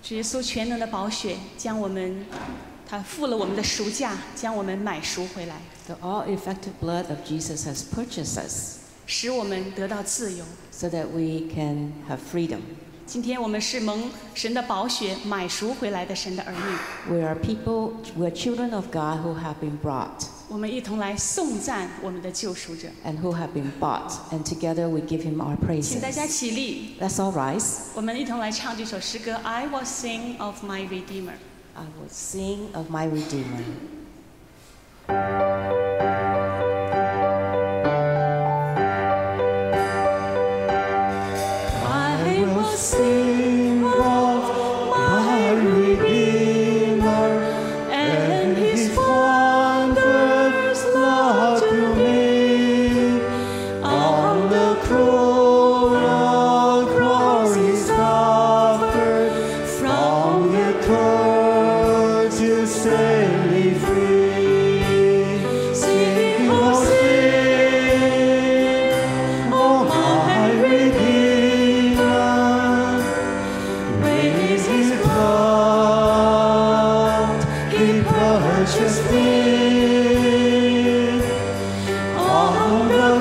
主耶稣全能的宝血将我们，他付了我们的赎价，将我们买赎回来。 The all-effective blood of Jesus has purchased us 使我们得到自由。 so that we can have freedom. 今天我们是蒙神的宝血买赎回来的神的儿女。 We are people, we are children of God who have been brought 我们一同来颂赞我们的救赎者。 and who have been bought, and together we give him our 请大家 praises. 起立， Let's all rise. 我们一同来唱这首诗歌。I will sing of my Redeemer。 I will sing of my Redeemer. I will sing of my Redeemer and His wondrous love to me. On the cruel cross He suffered, from the curse to set me free. Sing, oh sing, oh my Redeemer. With His blood He purchased me. On the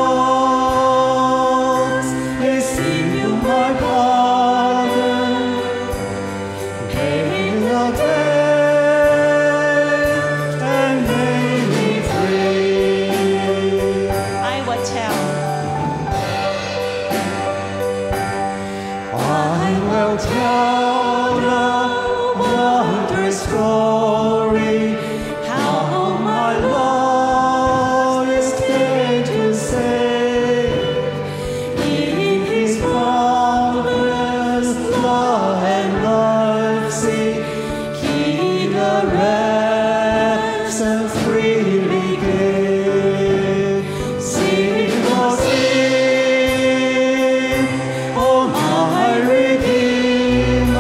cross He sealed my pardon, paid the debt and made me free. I will tell. I will tell the wondrous story, how my Lord is came to save. In His boundless love and mercy, He the ransom freely gave. Sing, oh sing, oh my Redeemer.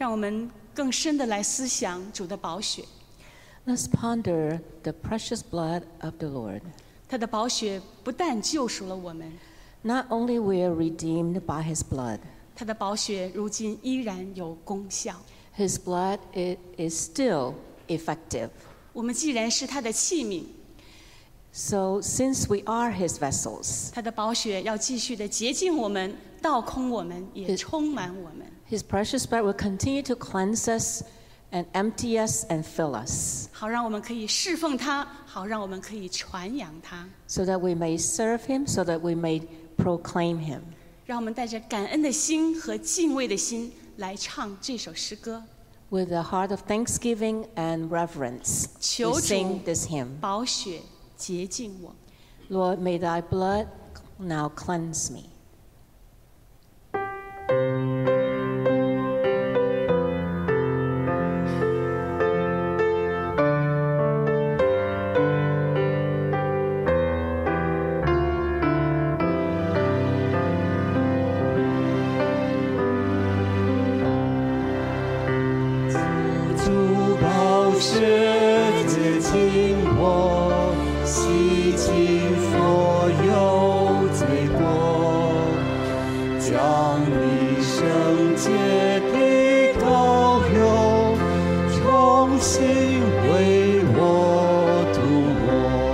让我们更深的来思想主的宝血。 Let's ponder the precious blood of the Lord. 他的宝血不但救赎了我们， Not only we are redeemed by His blood, 他的宝血如今依然有功效。 His blood is still effective. 我们既然是他的器皿， So since we are His vessels, 他的宝血要继续的洁净我们，倒空我们，也充满我们， His precious blood will continue to cleanse us and empty us and fill us, 好让我们可以侍奉他，好让我们可以传扬他， so that we may serve Him, so that we may proclaim Him. 让我们带着感恩的心和敬畏的心来唱这首诗歌。 With a heart of thanksgiving and reverence, 求 we 主 sing this hymn. 宝血洁净我。 Lord, may Thy blood now cleanse me. 主宝血洁净我，洗净所有罪过，将你圣洁的膏油重新为我涂抹。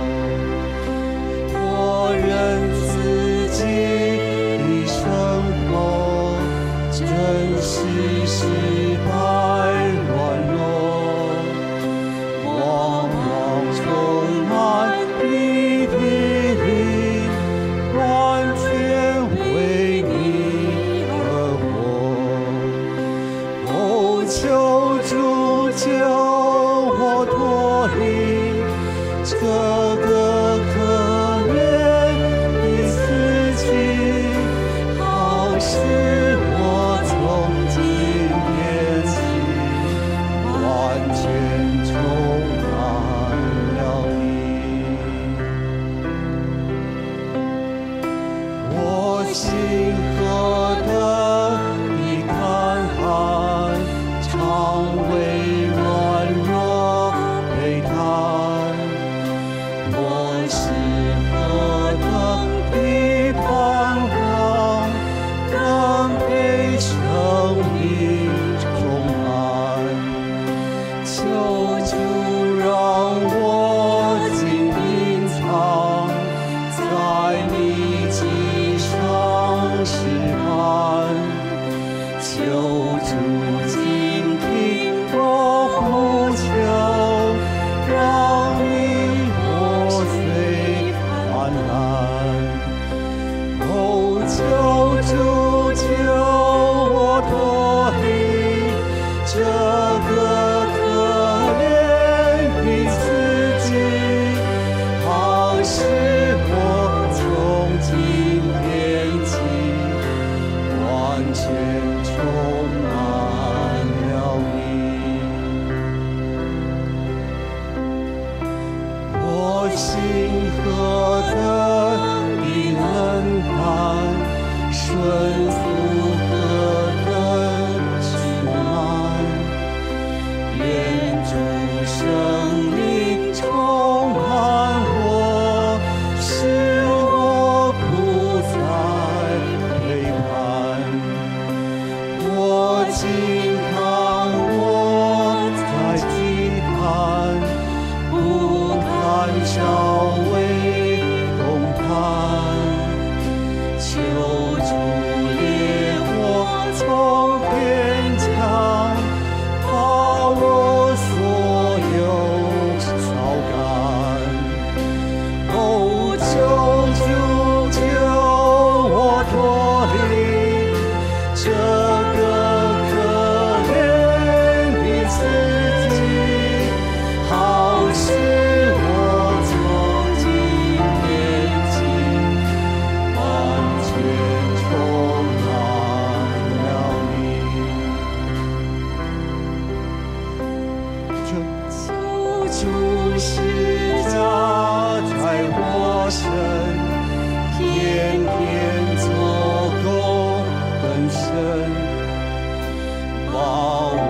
我认自己的生活真是失败软弱，往往充满你的灵，完全为你而活。哦，求主救我脱离这个可怜的自己，好使我从今天起完全充满了你。我心何等的干旱，常为软弱悲叹。我是何等的彷徨，更被生命充满。求主让我尽隐藏在你脊上试探，求主静听我呼求，让你我虽泛滥。哦，求主救我脱离这个可怜的自己，好使我从今天起完全充满了你。我心何等的冷淡，顺服何等苦难，愿主生命充满我，使我不再背叛。我经常我在祭坛，不敢稍微动弹。求主烈火从天降，把我所有烧干。哦，求主救我脱离这个可怜的自己，好使我从今天起完全充满了你。求主施加在我身，天天做工更深，把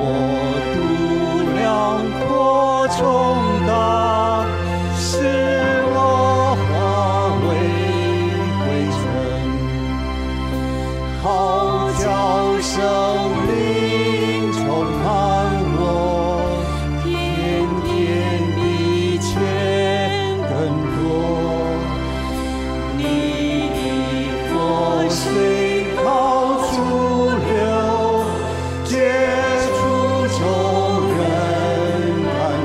生命充满我，天天比以前更多。你的活水高处流，接触众人感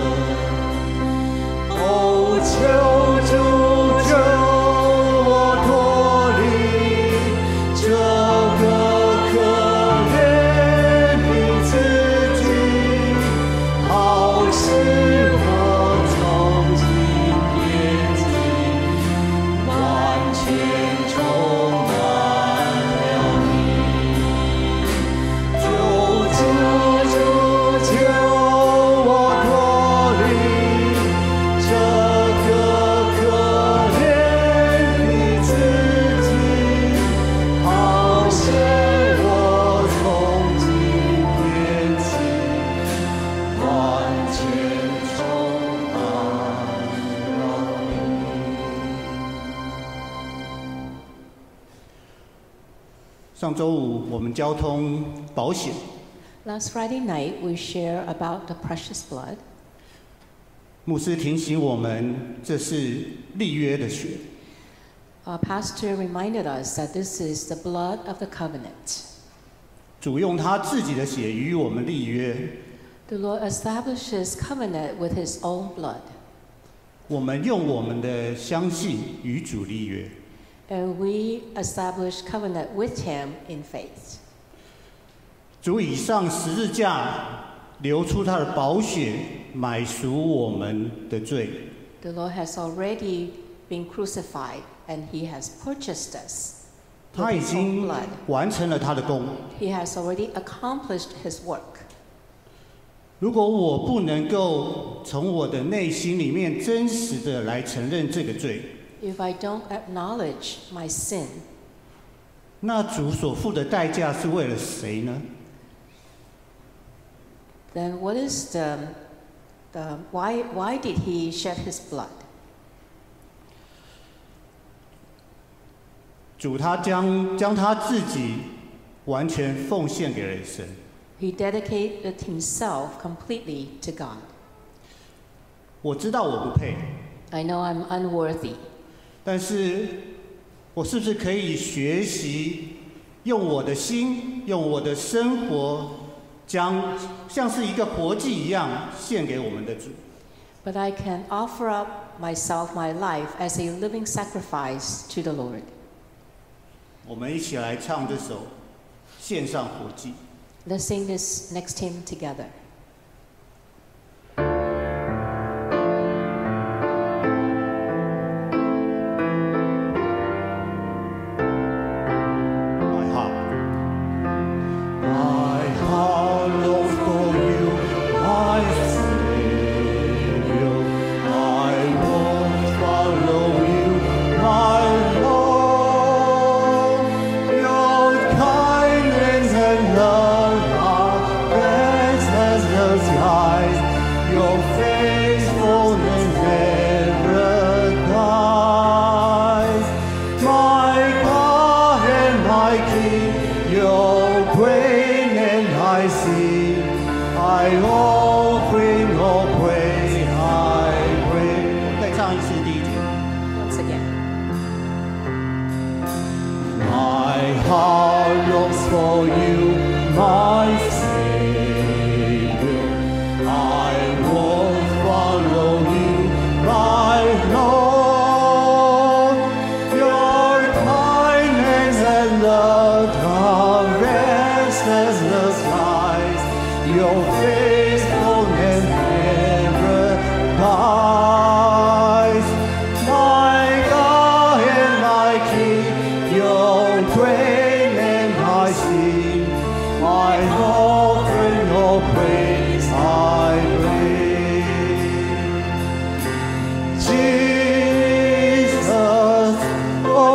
恩。哦，求主救我脱离这个可怜的自己，好使我从今天起完全充满了你。求主救我脱离这个可怜的自己，好使我从今天起完全充满了你。上周五我们交通保险， Last Friday night, we share about the precious blood. 牧师提醒我们，这是立约的血。 Our pastor reminded us that this is the blood of the covenant. 主用他自己的血与我们立约， The Lord establishes covenant with his own blood, 我们用我们的相信与主立约。 and we establish covenant with him in faith. 主以上十字架流出他的宝血，买赎我们的罪。 The Lord has already been crucified, and he has purchased us 他 with 已 his own 经 blood. 完成了他的功。 He has already accomplished his work. 如果我不能够从我的内心里面真实的来承认这个罪， If I don't acknowledge my sin, 那主所付的代价是为了谁呢？ then what is why did he shed his blood? 主他将他自己完全奉献给了神。 He dedicated himself completely to God. 我知道我不配， I know I'm unworthy, 但是我是不是可以学习用我的心，用我的生活，将像是一个活祭一样献给我们的主？ but I can offer up myself, my life, as a living sacrifice to the Lord. 我们一起来唱这首《献上活祭》。 Let's sing this next hymn together. My heart longs for you, my Savior. I won't follow you, my Lord. Your kindness and love are best as the skies. Your faithfulness never dies. My God and my King, your greatness I see. I offering all praise, I bring. 再唱一次第一节。 Once again. My heart longs for you, my Savior. I won't follow you, my Lord. Your kindness and love are vast as the skies. Your faithfulness never dies. My God and my King, your greatness I see. I offer your praise, I bring. Jesus, oh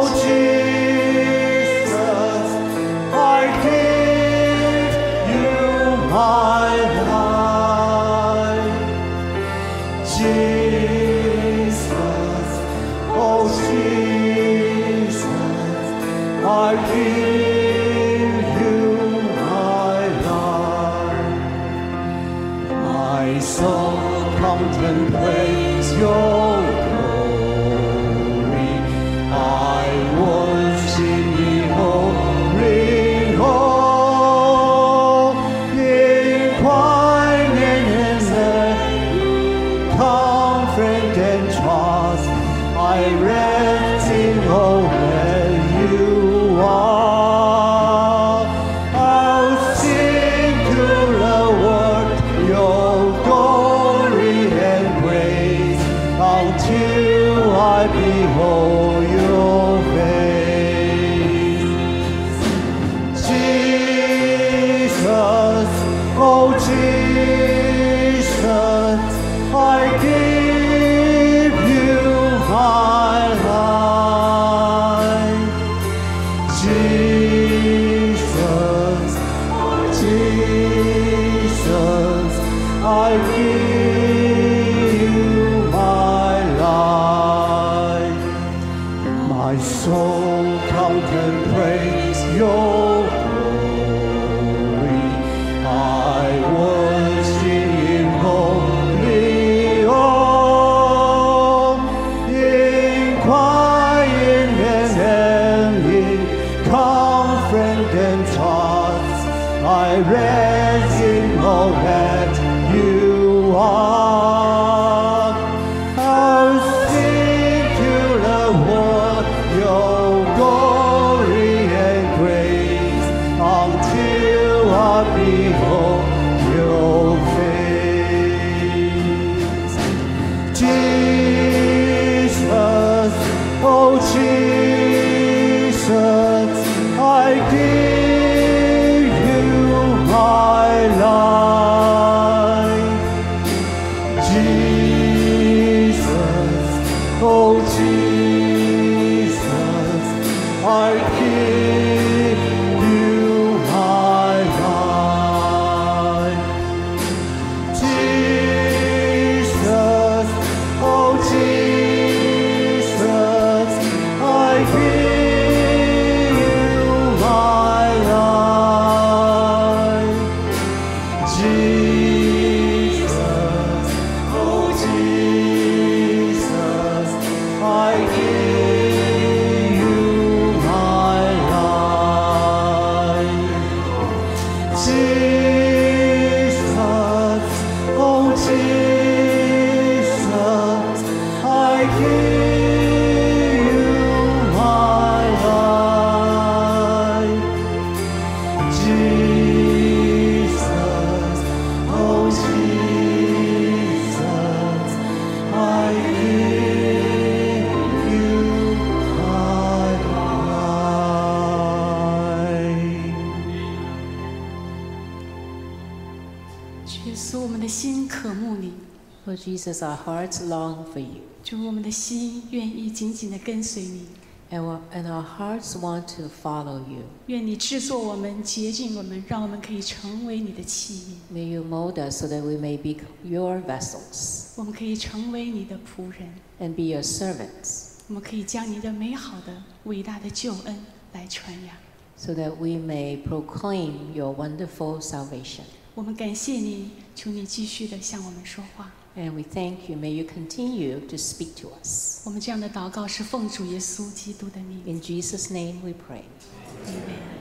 Jesus, I give you my life. and praise your glory. I will sing ye holy, holy, quiet and confident and trust. I rest in all that you are. I'll sing to the world your glory and praise until I behold your face. Jesus, oh Jesus, I give you my life. Jesus, oh Jesus, I give you my life. My soul contemplates your glory. I worship in holy awe, in quiet and in confident thoughts. I rest in all that you are. I'll sing to the world your glory and grace until I behold your face. Jesus, oh Jesus, I give you my life. Jesus, oh Jesus, I give you my life. Jesus, oh Jesus, I give you my life. Jesus, oh Jesus, I give you my life. Jesus, oh Jesus, I give you my life. Jesus, oh Jesus, I give you my life. 耶稣，我们的心渴慕你， Lord Jesus, our hearts long for you, 主，我们的心愿意紧紧地跟随你。 and our hearts want to follow you. 愿你制作我们，洁净我们，让我们可以成为你的器皿， May you mold us so that we may be your vessels 我们可以成为你的仆人， and be your servants, 我们可以将你的美好的、伟大的救恩来传扬。 so that we may proclaim your wonderful salvation. 我们感谢你，求你继续地向我们说话。 And we thank you. May you continue to speak to us. 我们这样的祷告是奉主耶稣基督的名。 In Jesus' name we pray. Amen。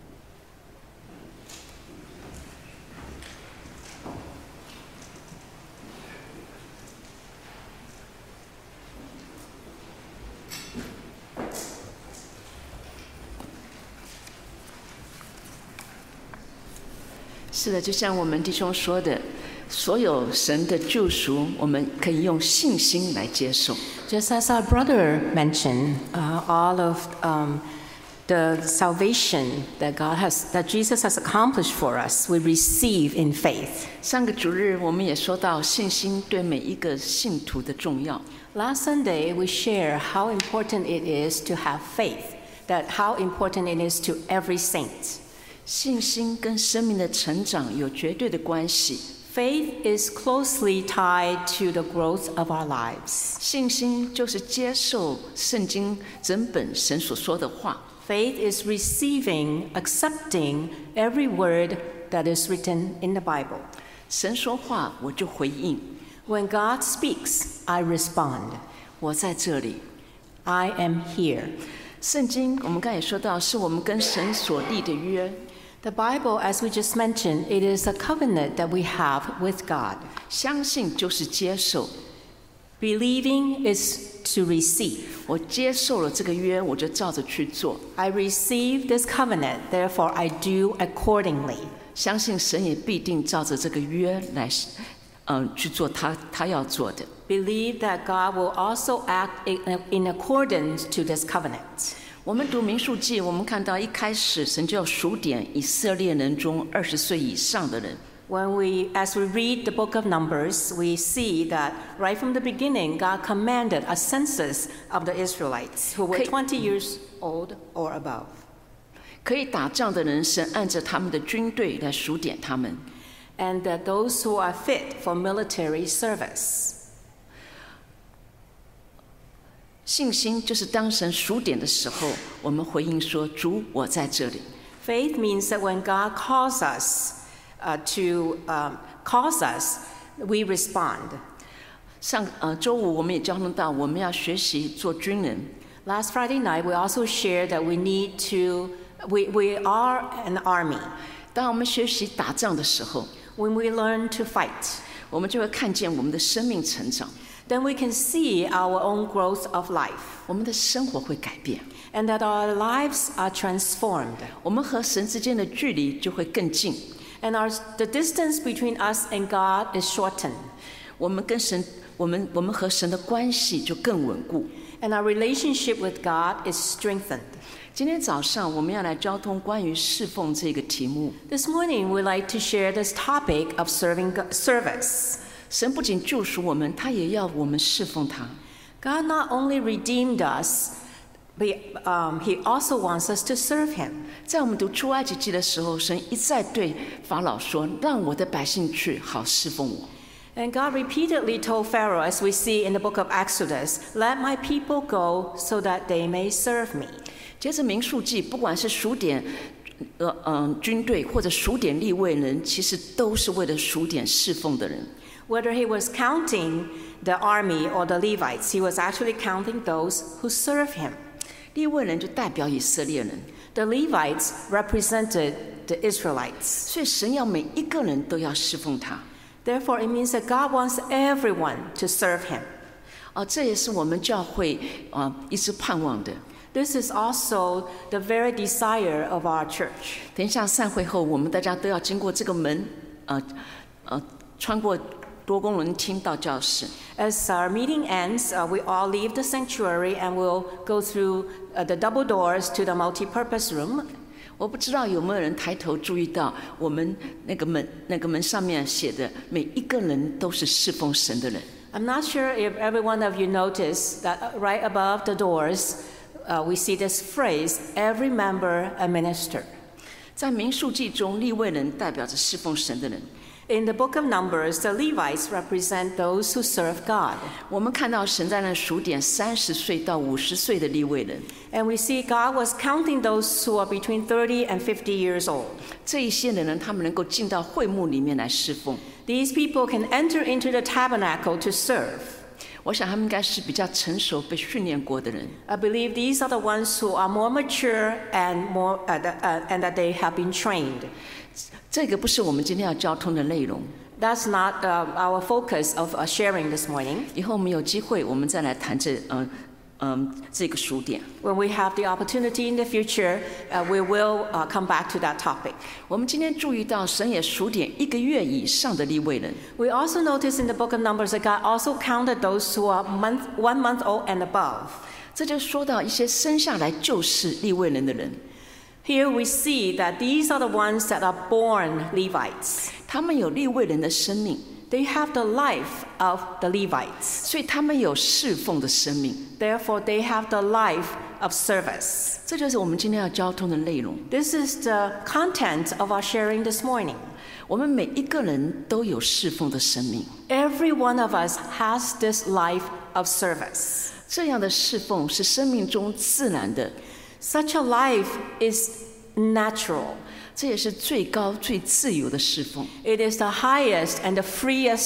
是的，就像我们弟兄说的，所有神的救赎，我们可以用信心来接受。 Just as our brother mentioned, all of the salvation that Jesus has accomplished for us, we receive in faith. 上个主日我们也说到信心对每一个信徒的重要。 Last Sunday, we share how important it is to have faith, that how important it is to every saint. 信心跟生命的成长有绝对的关系。 Faith is closely tied to the growth of our lives. 信心就是接受圣经整本神所说的话。 Faith is receiving, accepting every word that is written in the Bible. 神说话，我就回应。 When God speaks, I respond. 我在这里。 I am here. 圣经我们刚才也说到，是我们跟神所立的约。 The Bible, as we just mentioned, it is a covenant that we have with God. 相信就是接受， Believing is to receive. 我接受了这个约，我就照着去做。 I receive this covenant, therefore I do accordingly. 相信神也必定照着这个约来，去做他要做的。 Believe that God will also act in accordance to this covenant. 我们读民数记，我们看到一开始神就要数点以色列人中20岁以上的人。 As we read the book of Numbers, we see that right from the beginning, God commanded a census of the Israelites who were 20 years old or above. 可以打仗的人，神按着他们的军队来数点他们。 And that those who are fit for military service. 信心就是当神数点的时候，我们回应说：“主，我在这里。” Faith means that when God calls us we respond. 周五我们也交通到，我们要学习做军人。 Last Friday night, we also shared that we are an army. 当我们学习打仗的时候， When we learn to fight, 我们就会看见我们的生命成长， then we can see our own growth of life, 我们的生活会改变， and that our lives are transformed, 我们和神之间的距离就会更近， and the distance between us and God is shortened, 我们和神的关系就更稳固。 and our relationship with God is strengthened. 今天早上我们要来交通关于侍奉这个题目。 This morning, we'd like to share this topic of service. 神不仅救赎我们，他也要我们侍奉他。 God not only redeemed us, but He also wants us to serve Him. 在我们读出埃及记的时候，神一再对法老说：“让我的百姓去，好侍奉我。” And God repeatedly told Pharaoh, as we see in the book of Exodus, "Let my people go so that they may serve me." 接着民数记，不管是数点军队或者数点利未人，其实都是为了数点侍奉的人。 Whether he was counting the army or the Levites, he was actually counting those who serve him. 利未人就代表以色列人， The Levites represented the Israelites. 所以神要每一个人都要侍奉他。 Therefore, it means that God wants everyone to serve him. 这也是我们教会一直盼望的。 This is also the very desire of our church. 等一下散会后，我们大家都要经过这个门，穿过多功能厅到教室。 As our meeting ends, we all leave the sanctuary and we'll go through the double doors to the multi-purpose room. 我不知道有没有人抬头注意到，我们那个门上面写的，每一个人都是侍奉神的人。 I'm not sure if every one of you noticed that right above the doors, we see this phrase, every member a minister. 在民数记中，利未人代表着侍奉神的人。 In the book of Numbers, the Levites represent those who serve God. 我们看到神在那数点30岁到50岁的利未人， And we see God was counting those who are between 30 and 50 years old. 这一些的人，他们能够进到会幕里面来侍奉。 These people can enter into the tabernacle to serve. 我想他们应该是比较成熟、被训练过的人。 I believe these are the ones who are more mature and and that they have been trained. 这个不是我们今天要交通的内容。 That's not our focus of sharing this morning. 以后我们有机会，我们再来谈这个数点。 When we have the opportunity in the future, we will come back to that topic. 我们今天注意到，神也数点1个月以上的利未人。 We also notice in the book of Numbers that God also counted those who are 1 month old and above. 这就说到一些生下来就是利未人的人， Here we see that these are the ones that are born Levites. 他们有利未人的生命， They have the life of the Levites. 所以他们有侍奉的生命。 Therefore, they have the life of service. 这就是我们今天要交通的内容。 This is the content of our sharing this morning. 我们每一个人都有侍奉的生命， Every one of us has this life of service. 这样的侍奉是生命中自然的， Such a life is natural. 这也是最高最自由的侍奉。 It is the highest and the freest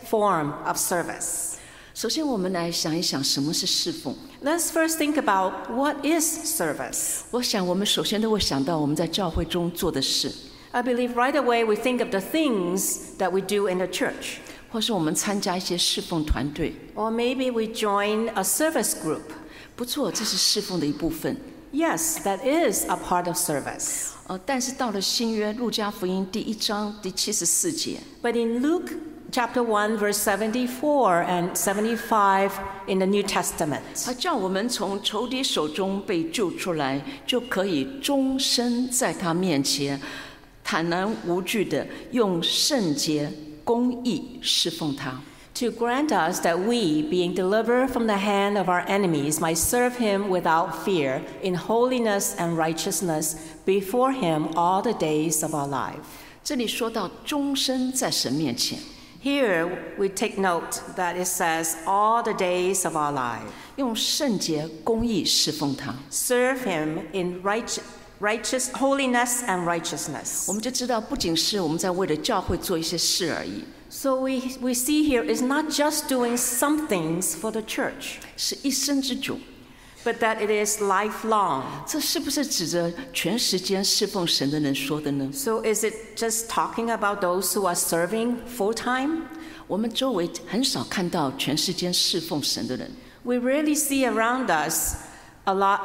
form of service. 首先，我们来想一想什么是侍奉。 Let's first think about what is service. 我想，我们首先都会想到我们在教会中做的事， I believe right away we think of the things that we do in the church. 或是我们参加一些侍奉团队。 Or maybe we join a service group. 不错，这是侍奉的一部分。 Yes, that is a part of service. 但是到了新约路加福音第1章第74节， But in Luke chapter 1, verse 74 and 75 in the New Testament, 他叫我们从仇敌手中被救出来，就可以终身在他面前坦然无惧的用圣洁、公义侍奉他。 to grant us that we, being delivered from the hand of our enemies, might serve him without fear, in holiness and righteousness, before him all the days of our life. 这里说到终身在神面前， Here we take note that it says all the days of our life. 用圣洁、公义侍奉他， Serve him in righteous holiness and righteousness. 我们就知道，不仅是我们在为了教会做一些事而已， So we see here is not just doing some things for the church, 是一生之久。 but that it is lifelong. 这是不是指着全时间侍奉神的人说的呢？ So is it just talking about those who are serving full time? 我们周围很少看到全时间侍奉神的人。 We rarely see around us a lot.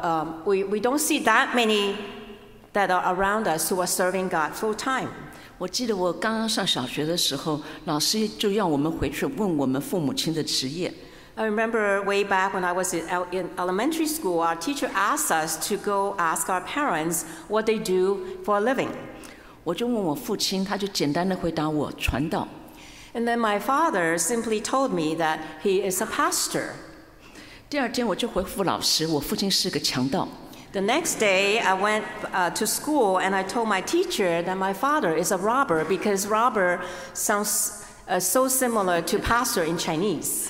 We don't see that many that are around us who are serving God full time. 我记得我刚刚上小学的时候，老师就让我们回去问我们父母亲的职业。 I remember way back when I was in elementary school, our teacher asked us to go ask our parents what they do for a living. 我就问我父亲，他就简单的回答我传道。 And then my father simply told me that he is a pastor. 第二天我就回复老师，我父亲是个强盗。 The next day, I went to school and I told my teacher that my father is a robber because robber sounds so similar to pastor in Chinese.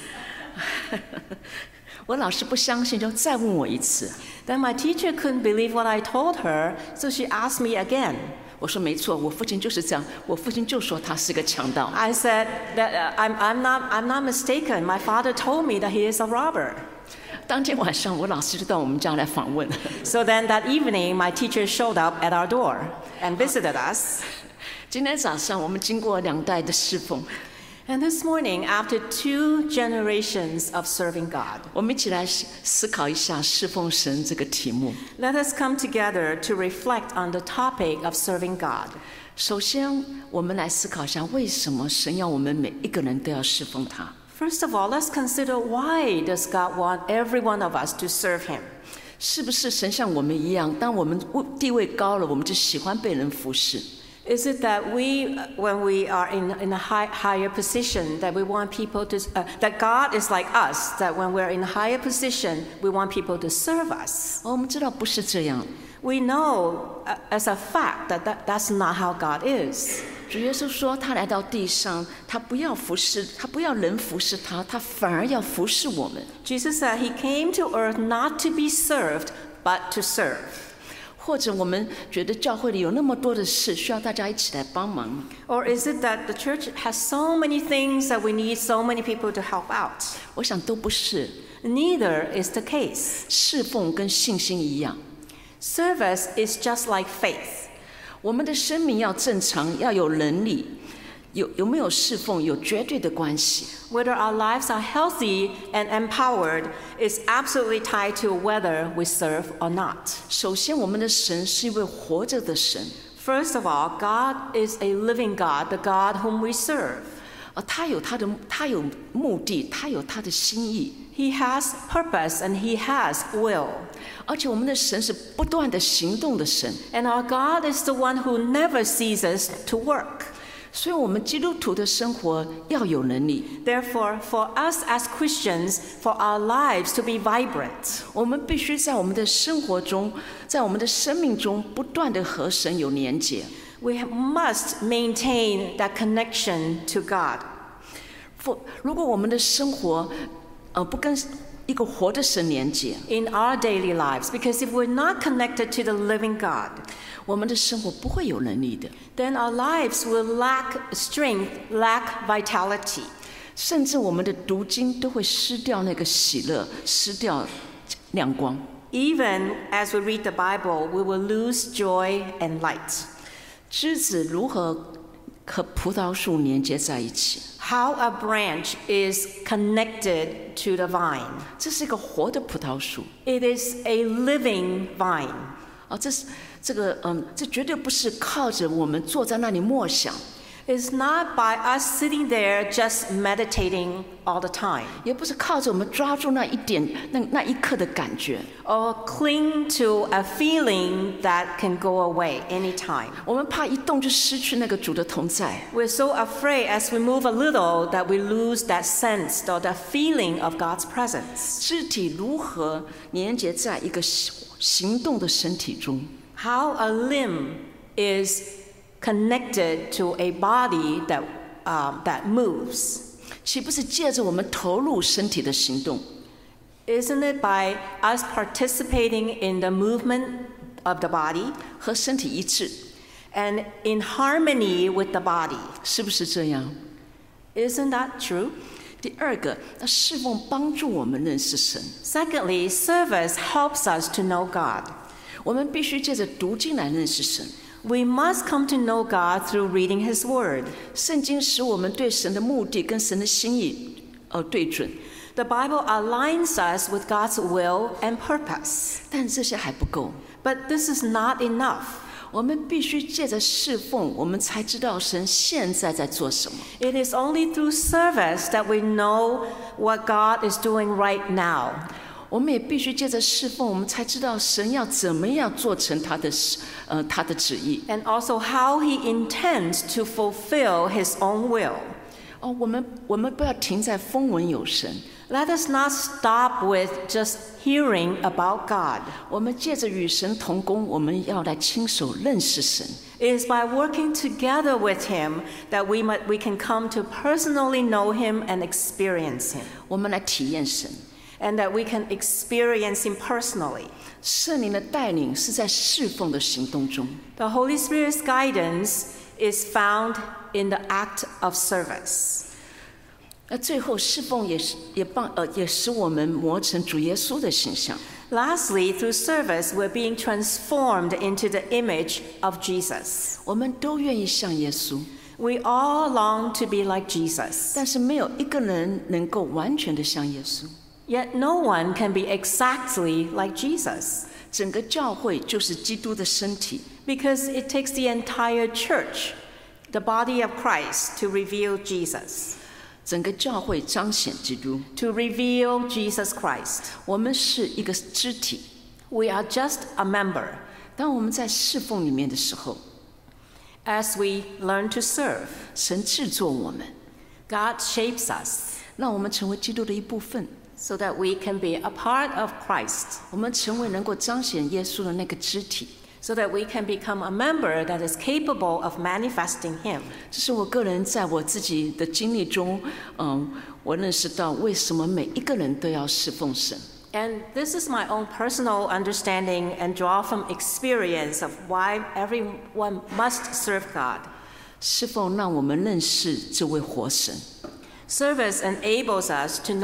我老师不相信，就再问我一次。 Then my teacher couldn't believe what I told her, so she asked me again. 我说没错，我父亲就是这样，我父亲就说他是个强盗。 I said that I'm not mistaken. My father told me that he is a robber. 当天晚上，我老师就到我们家来访问。 So then that evening, my teacher showed up at our door and visited us. 今天早上，我们经过2代的侍奉， And this morning, after 2 generations of serving God, 我们一起来思考一下侍奉神这个题目。 let us come together to reflect on the topic of serving God. 首先，我们来思考一下，为什么神要我们每一个人都要侍奉他？ First of all, let's consider why does God want every one of us to serve him? 是不是神像我们一样，当我们地位高了，我们就喜欢被人服侍？ Is it that we, when we are in a higher position, that we want people to, that God is like us, that when we're in a higher position, we want people to serve us? 我们知道不是这样。 We know as a fact that that's not how God is. 主耶稣说，他来到地上，他不要服侍，他不要人服侍他，他反而要服侍我们。 Jesus said he came to earth not to be served, but to serve. 或者我们觉得教会里有那么多的事，需要大家一起来帮忙。 Or is it that the church has so many things that we need so many people to help out? 我想都不是。 Neither is the case. 侍奉跟信心一样， Service is just like faith. 我们的生命要正常，要有能力，有没有侍奉有绝对的关系。 Whether our lives are healthy and empowered is absolutely tied to whether we serve or not. 首先，我们的神是一位活着的神， First of all, God is a living God, the God whom we serve. 他有目的，他有他的心意。 He has purpose and he has will. 而且我们的神是不断的行动的神， And our God is the one who never ceases to work. 所以我们基督徒的生活要有能力。 Therefore, for us as Christians, for our lives to be vibrant, 我们必须在我们的生活中，在我们的生命中不断的和神有连结。 we must maintain that connection to God. 如果我们的生活不跟一个活的神连结， In our daily lives, because if we're not connected to the living God, 我们的生活不会有能力的。 then our lives will lack strength, lack vitality. 甚至我们的读经都会失掉那个喜乐，失掉亮光。 Even as we read the Bible, we will lose joy and light. 枝子如何和葡萄树连接在一起？ How a branch is connected to the vine. 这是一个活的葡萄树。 It is a living vine. 这绝对不是靠着我们坐在那里默想， It's not by us sitting there just meditating all the time, 也不是靠着我们抓住那一点那一刻的感觉。 or cling to a feeling that can go away anytime. 我们怕一动就失去那个主的同在。 We're so afraid as we move a little that we lose that sense or that feeling of God's presence. 肢体如何连接在一个行动的身体中？ How a limb is connected to a body that moves. 岂不是借着我们投入身体的行动？ Isn't it by us participating in the movement of the body 和身体一致， and in harmony with the body? 是不是这样？ Isn't that true? 第二个，那侍奉帮助我们认识神。 Secondly, service helps us to know God. 我们必须借着读经来认识神。 We must come to know God through reading His Word. 圣经使我们对神的目的跟神的心意对准， The Bible aligns us with God's will and purpose. 但这些还不够。 But this is not enough. 我们必须借着侍奉，我们才知道神现在在做什么。 It is only through service that we know what God is doing right now. 我们也必须借着侍奉，我们才知道神要怎么样做成他的旨意。 And also how He intends to fulfill His own will. 我们不要停在风闻有神， Let us not stop with just hearing about God. 我们借着与神同工，我们要来亲手认识神。 It is by working together with Him that we can come to personally know Him and experience Him. 我们来体验神。 And that we can experience Him personally. 圣灵的带领是在侍奉的行动中。 The Holy Spirit's guidance is found in the act of service. 最后，侍奉也使我们磨成主耶稣的形象。 Lastly, through service, we're being transformed into the image of Jesus. 我们都愿意像耶稣， We all long to be like Jesus. 但是没有一个人能够完全的像耶稣。 Yet no one can be exactly like Jesus. 整个教会就是基督的身体， Because it takes the entire church, the body of Christ, to reveal Jesus. 整个教会彰显基督。 To reveal Jesus Christ. 我们是一个肢体。 We are just a member. 当我们在侍奉里面的时候， As we learn to serve, 神制作我们， God shapes us 让我们成为基督的一部分。 so that we can be a part of Christ, 我们成为能够彰显耶稣的那个肢体。 so that we can become a member that is capable of manifesting Him. 这是我个人在我自己的经历中，我认识到为什么每一个人都要侍奉神。 And this is my own personal understanding and draw from experience of why everyone must serve God. 侍奉让我们认识这位活神。 Service enables us to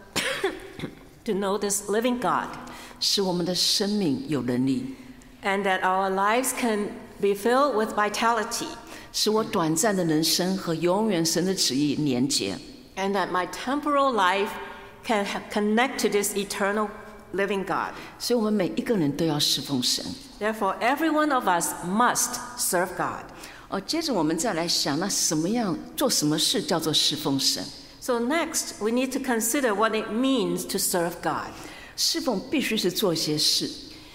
know this living God, 使我们的生命有能力， and that our lives can be filled with vitality, 使我短暂的人生和永远神的旨意连结。 and that my temporal life can connect to this eternal living God. 所以我们每一个人都要侍奉神。 Therefore, every one of us must serve God. 接着我们再来想，那做什么事叫做侍奉神？ So next, we need to consider what it means to serve God. 侍奉必须是做一些事，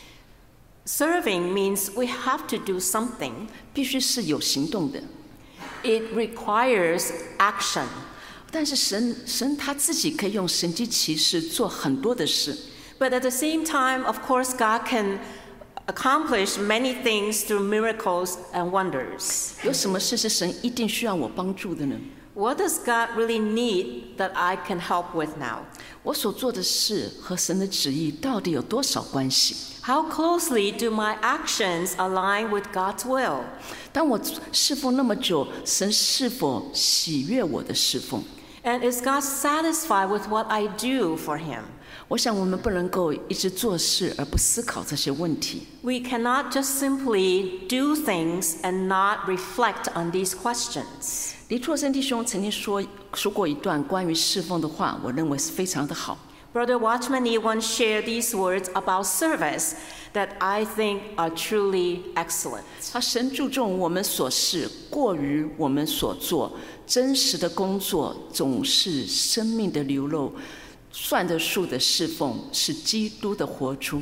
Serving means we have to do something. 必须是有行动的。 It requires action. 但是神他自己可以用神迹奇事做很多的事。 But at the same time, of course, God can accomplish many things through miracles and wonders. 有什么事是神一定需要我帮助的呢？ What does God really need that I can help with now? 我所做的事和神的旨意到底有多少关系？ How closely do my actions align with God's will? 当我侍奉那么久，神是否喜悦我的侍奉？ And is God satisfied with what I do for him? 我想我们不能够一直做事而不思考这些问题。 We cannot just simply do things and not reflect on these questions. 李拓生弟兄曾经说过一段关于侍奉的话，我认为是非常的好。 Brother Watchman Nee once shared these words about service that I think are truly excellent. 他神注重我们所事，过于我们所做。真实的工作总是生命的流露，算得数的侍奉是基督的活出。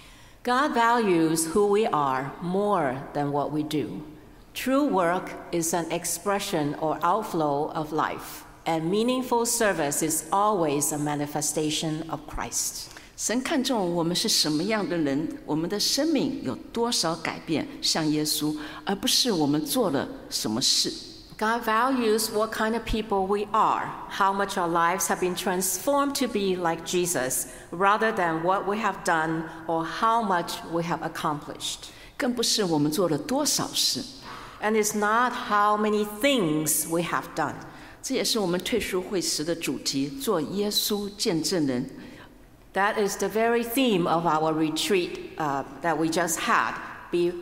God values who we are more than what we do. True work is an expression or outflow of life, and meaningful service is always a manifestation of Christ. 神看重我们是什么样的人，我们的生命有多少改变，像耶稣，而不是我们做了什么事。 God values what kind of people we are, how much our lives have been transformed to be like Jesus, rather than what we have done or how much we have accomplished. 更不是我们做了多少事。 And it's not how many things we have done. 这也是我们退休会时的主题，做耶稣见证人。 That is the very theme of our retreat that we just had, be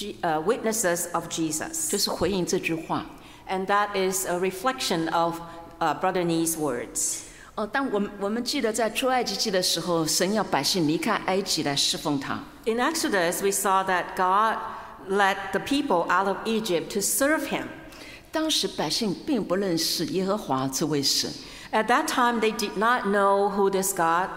witnesses of Jesus. 就是回应这句话。 And that is a reflection of Brother Nee's words. 当我们记得在出埃及记的时候，神要百姓离开埃及来侍奉他。 In Exodus, we saw that God led the people out of Egypt to serve him. 当时百姓并不认识耶和华这位神。 At that time, they did not know who this God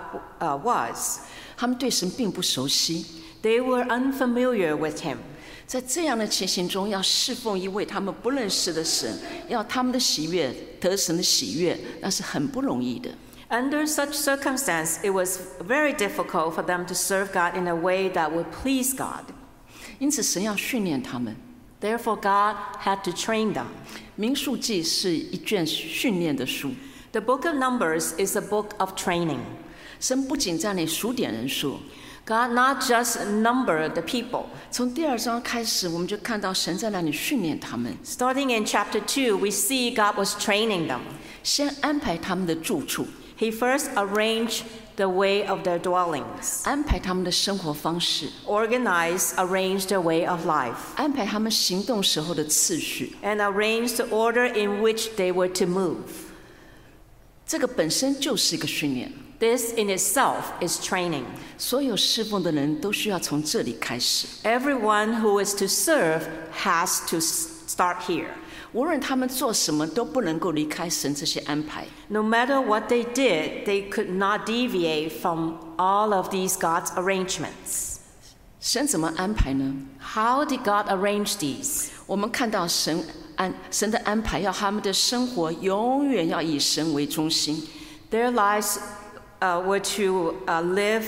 was. 他们对神并不熟悉。 They were unfamiliar with him. 在这样的情形中，要侍奉一位他们不认识的神，要他们的喜悦得神的喜悦，那是很不容易的。 Under such circumstance, it was very difficult for them to serve God in a way that would please God. 因此，神要训练他们。 Therefore, God had to train them. 民数记是一卷训练的书。 The book of Numbers is a book of training. 神不仅在那里数点人数。 God not just numbered the people. 从第2章开始，我们就看到神在那里训练他们。 Starting in chapter 2, we see God was training them. 先安排他们的住处。 He first arranged the way of their dwellings. 安排他们的生活方式。 Organized, arranged their way of life. 安排他们行动时候的次序。 And arranged the order in which they were to move. 这个本身就是一个训练。 This in itself is training. 所有侍奉的人都需要从这里开始。 Everyone who is to serve has to start here. 无论他们做什么，都不能够离开神这些安排。 No matter what they did, they could not deviate from all of these God's arrangements. 神怎么安排呢？ How did God arrange these? 我们看到神的安排，要他们的生活永远要以神为中心。 Their lives were to live,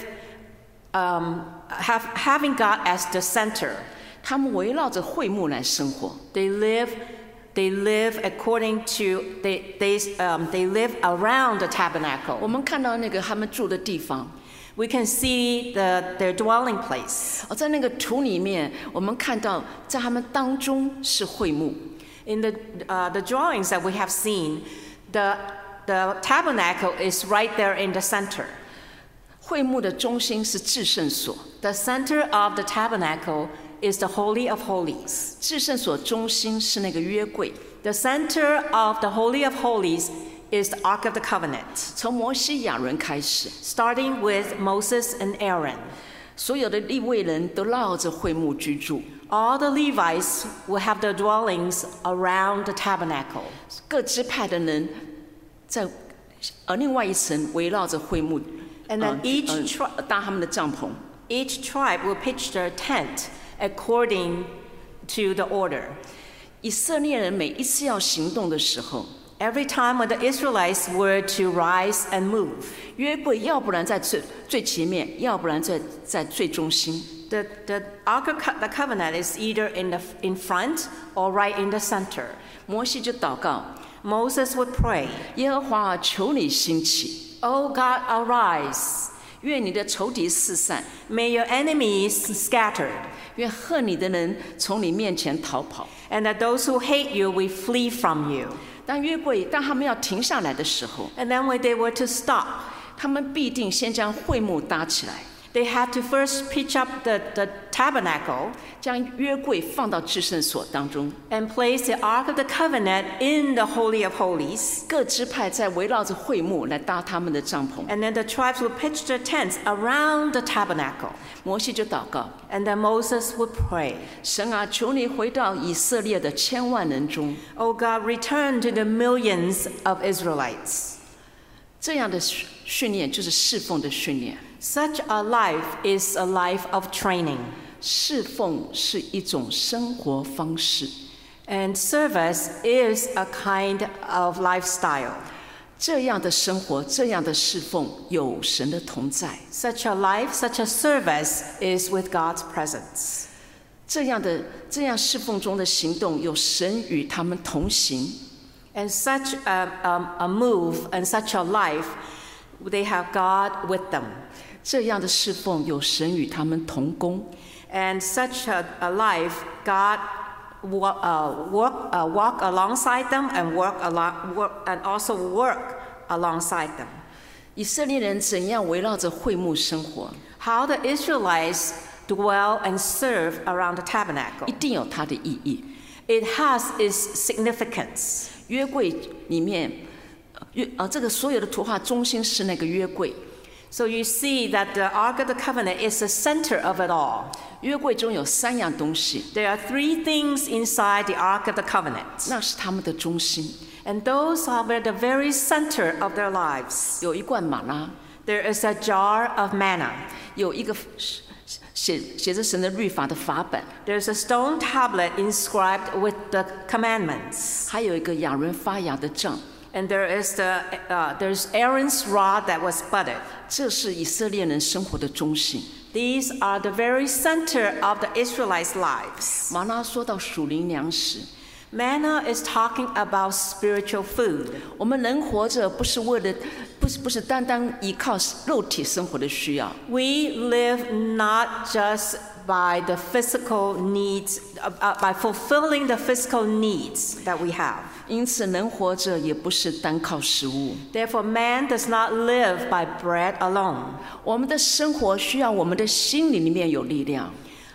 having God as the center. 他们围绕着会幕来生活。 They live according to they live around the tabernacle. 我们看到那个他们住的地方。 We can see their dwelling place. 在那个图里面，我们看到在他们当中是会幕。 In the drawings that we have seen, the tabernacle is right there in the center. 会幕的中心是至圣所。 The center of the tabernacle is the Holy of Holies. 至圣所中心是那个约柜。 The center of the Holy of Holies is the Ark of the Covenant. 从摩西亚伦开始 Starting with Moses and Aaron. 所有的利未人都绕着会幕居住。 All the Levites will have their dwellings around the tabernacle. 各支派的人在另外一层围绕着会幕， And then 搭他们的帐篷。 Each tribe will pitch their tent according to the order. 以色列人每一次要行动的时候， Every time when the Israelites were to rise and move, 约柜要不然在最前面，要不然在最中心。 The Ark of the Covenant is either in front or right in the center. 摩西就祷告， Moses would pray, 耶和华啊，求你兴起， "O God, arise. 愿你的仇敌四散， May your enemies scattered. 愿恨你的人从你面前逃跑。 And that those who hate you will flee from you. 当他们要停下来的时候， And then when they were to stop, 他们必定先将会幕搭起来， they had to first pitch up the tabernacle 将约柜放到至圣所当中。 and place the Ark of the Covenant in the Holy of Holies. 各支派在围绕着会幕来搭他们的帐篷。 And then the tribes would pitch their tents around the tabernacle. 摩西就祷告， And then Moses would pray, 神啊，求你回到以色列的千万人中。 "O God, return to the millions of Israelites." 这样的训练就是侍奉的训练。 Such a life is a life of training. 侍奉是一种生活方式， And service is a kind of lifestyle. 这样的生活，这样的侍奉有神的同在， Such a life, such a service is with God's presence. 这样侍奉中的行动有神与他们同行。 And such a move and such a life, they have God with them. 这样的侍奉有神与他们同工。 And such a life, God walk alongside them and also work alongside them. 以色列人怎样围绕着会幕生活， How the Israelites dwell and serve around the 一 tabernacle. 定有它的意义。 It has its significance. 约柜里面，这个所有的图画中心是那个约柜。 So you see that the Ark of the Covenant is the center of it all. 约柜中有3样东西， There are 3 things inside the Ark of the Covenant. 那是他们的中心。 And those are at the very center of their lives. 有一罐玛拉， There is a jar of manna. 有一个写着神的律法的法本， There's a stone tablet inscribed with the commandments. 还有一个亚伦发芽的杖。 And there's Aaron's rod that was budded. 这是以色列人生活的中心。 These are the very center of the Israelites' lives. 玛拉说到属灵粮食， Manna is talking about spiritual food. 我们人活着不是单单依靠肉体生活的需要， We live not just by the physical needs, by fulfilling the physical needs that we have. 因此人活着也不是单靠食物。 Therefore, man does not live by bread alone. 我们的生活需要我们的心里面有力量。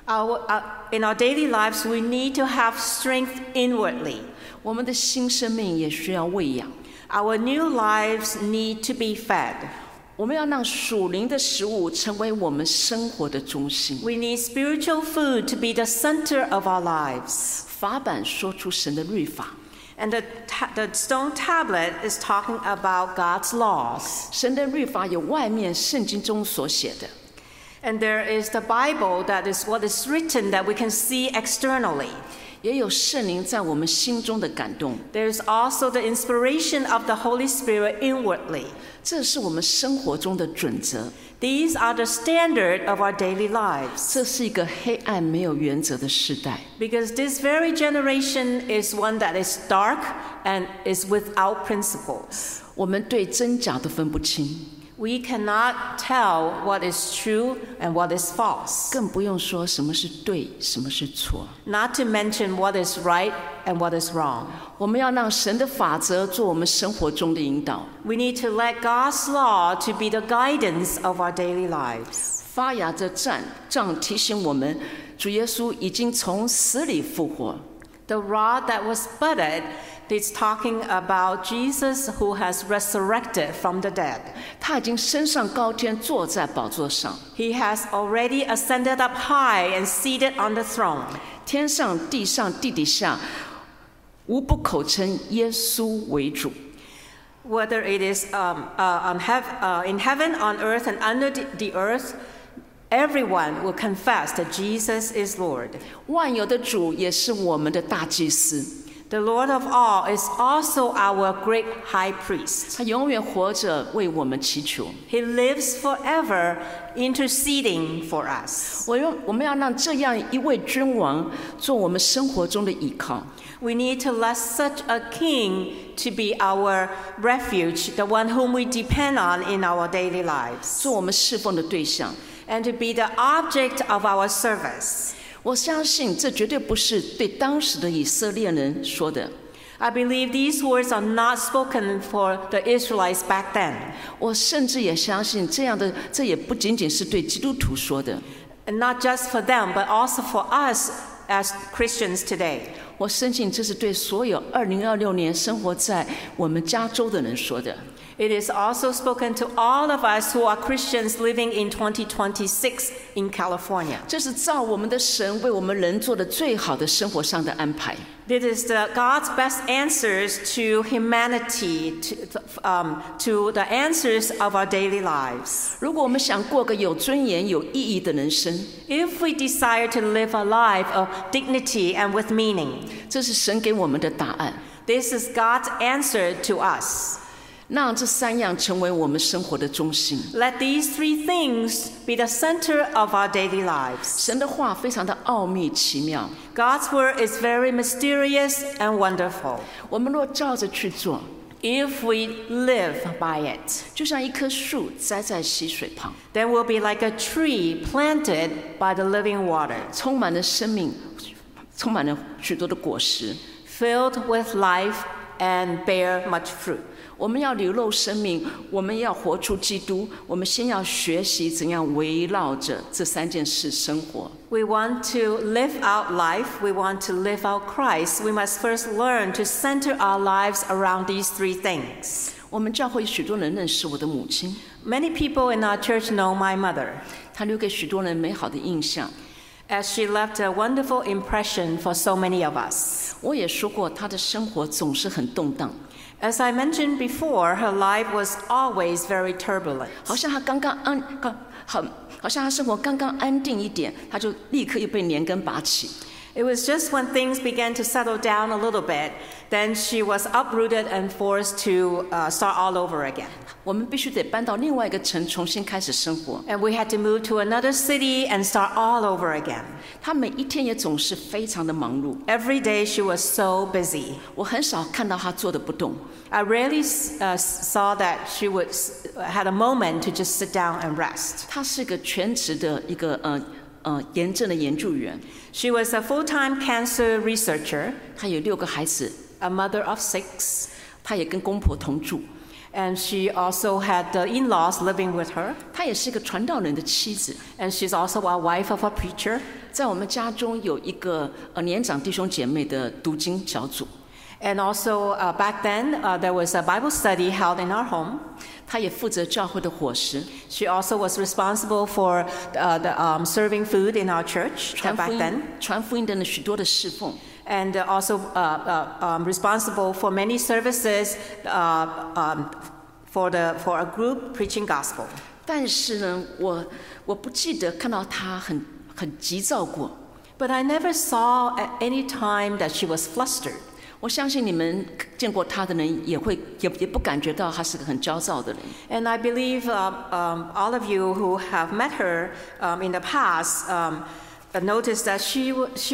In our daily lives, we need to have strength inwardly. 我们的新生命也需要喂养。 Our new lives need to be fed. 我们要让属灵的食物成为我们生活的中心。 We need spiritual food to be the center of our lives. 法版说出神的律法， And the stone tablet is talking about God's laws. 神的律法有外面圣经中所写的， And there is the Bible that is what is written that we can see externally. 也有圣灵在我们心中的感动。 There's also the inspiration of the Holy Spirit inwardly. 这是我们生活中的准则。 These are the standard of our daily lives. 这是一个黑暗没有原则的时代。 Because this very generation is one that is dark and is without principles. 我们对真假都分不清， We cannot tell what is true and what is false. 更不用说什么是对，什么是错。 Not to mention what is right and what is wrong. 我们要让神的法则做我们生活中的引导。 We need to let God's law to be the guidance of our daily lives. 发芽的杖提醒我们，主耶稣已经从死里复活。 The rod that was budded is talking about Jesus who has resurrected from the dead. 他已经升上高天，坐在宝座上。 He has already ascended up high and seated on the throne. 天上、地上、地底下，无不口称耶稣为主。 Whether it is in heaven, on earth, and under the earth, everyone will confess that Jesus is Lord. 万有的主也是我们的大祭司， The Lord of all is also our great high priest. 他永远活着为我们祈求。 He lives forever interceding for us. 我们要让这样一位君王做我们生活中的依靠。 We need to let such a king to be our refuge, the one whom we depend on in our daily lives, 做我们侍奉的对象。 and to be the object of our service. 我相信这绝对不是对当时的以色列人说的。 I believe these words are not spoken for the Israelites back then. 我甚至也相信这也不仅仅是对基督徒说的。 And not just for them, but also for us as Christians today. 我深信这是对所有2026年生活在我们加州的人说的。 It is also spoken to all of us who are Christians living in 2026 in California. 这是照我们的神为我们人做的最好的生活上的安排。 This is God's best answers to humanity, to the answers of our daily lives. 如果我们想过个有尊严、有意义的人生， If we desire to live a life of dignity and with meaning, 这是神给我们的答案。 this is God's answer to us. 让这3样成为我们生活的中心。 Let these 3 things be the center of our daily lives. 神的话非常的奥秘奇妙， God's word is very mysterious and wonderful. 我们若照着去做， If we live by it, 就像一棵树栽在溪水旁， then we'll be like a tree planted by the living water, 充满了生命，充满了许多的果实。 filled with life and bear much fruit. 我们要流露生命，我们要活出基督，我们先要学习怎样围绕着这3件事生活。 We want to live out life. We want to live out Christ. We must first learn to center our lives around these 3 things. 我们教会许多人认识我的母亲， Many people in our church know my mother, 她留给许多人美好的印象。 as she left a wonderful impression for so many of us. 我也说过，她的生活总是很动荡， As I mentioned before, her life was always very turbulent. 好像她好像她生活刚刚安定一点，她就立刻又被连根拔起。 It was just when things began to settle down a little bit, then she was uprooted and forced to start all over again. 我们必须得搬到另外一个城，重新开始生活。 And we had to move to another city and start all over again. 她每一天也总是非常的忙碌， Every day she was so busy. 我很少看到她坐着不动。 I rarely saw that she had a moment to just sit down and rest. 她是个全职的一个炎症的研究员， She was a full-time cancer researcher, 她有6个孩子， a mother of 6, 她也跟公婆同住， and she also had the in-laws living with her, 她也是一个传道人的妻子。 and she's also a wife of a preacher. 在我们家中有一个年长弟兄姐妹的读经小组， And also back then, there was a Bible study held in our home. 她也负责教会的伙食， She also was responsible for serving food in our church 传 back 福 then, 音、传福音等等许多的侍奉。 and also responsible for many services for a group preaching gospel. 但是呢，我不记得看到她很急躁过。 But I never saw at any time that she was flustered. 我相信你们见过她的人也不感觉到她是个很焦躁的人。 And I believe all of you who have met her in the past noticed that she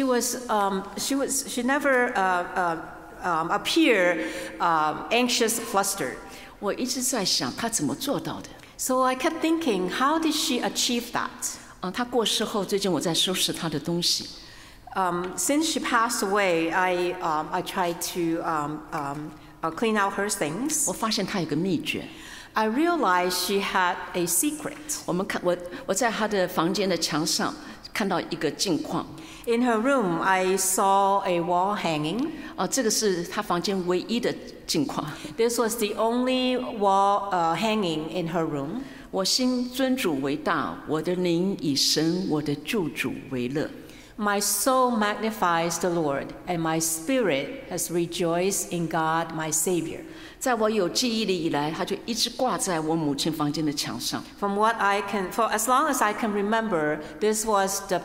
never appeared anxious, flustered. 我一直在想她怎么做到的。 So I kept thinking, how did she achieve that? 她过世后，最近我在收拾她的东西。 Since she passed away, I tried to clean out her things. 我发现她有个秘诀。 I realized she had a secret. 我在她的房间的墙上看到一个镜框。 In her room, I saw a wall hanging. 这个是她房间唯一的镜框。 This was the only wall hanging in her room. 我心尊主为大，我的灵以神我的救主为乐。 My soul magnifies the Lord, and my spirit has rejoiced in God, my Savior. 在我有记忆力以来，它就一直挂在我母亲房间的墙上。 For as long as I can remember, this was the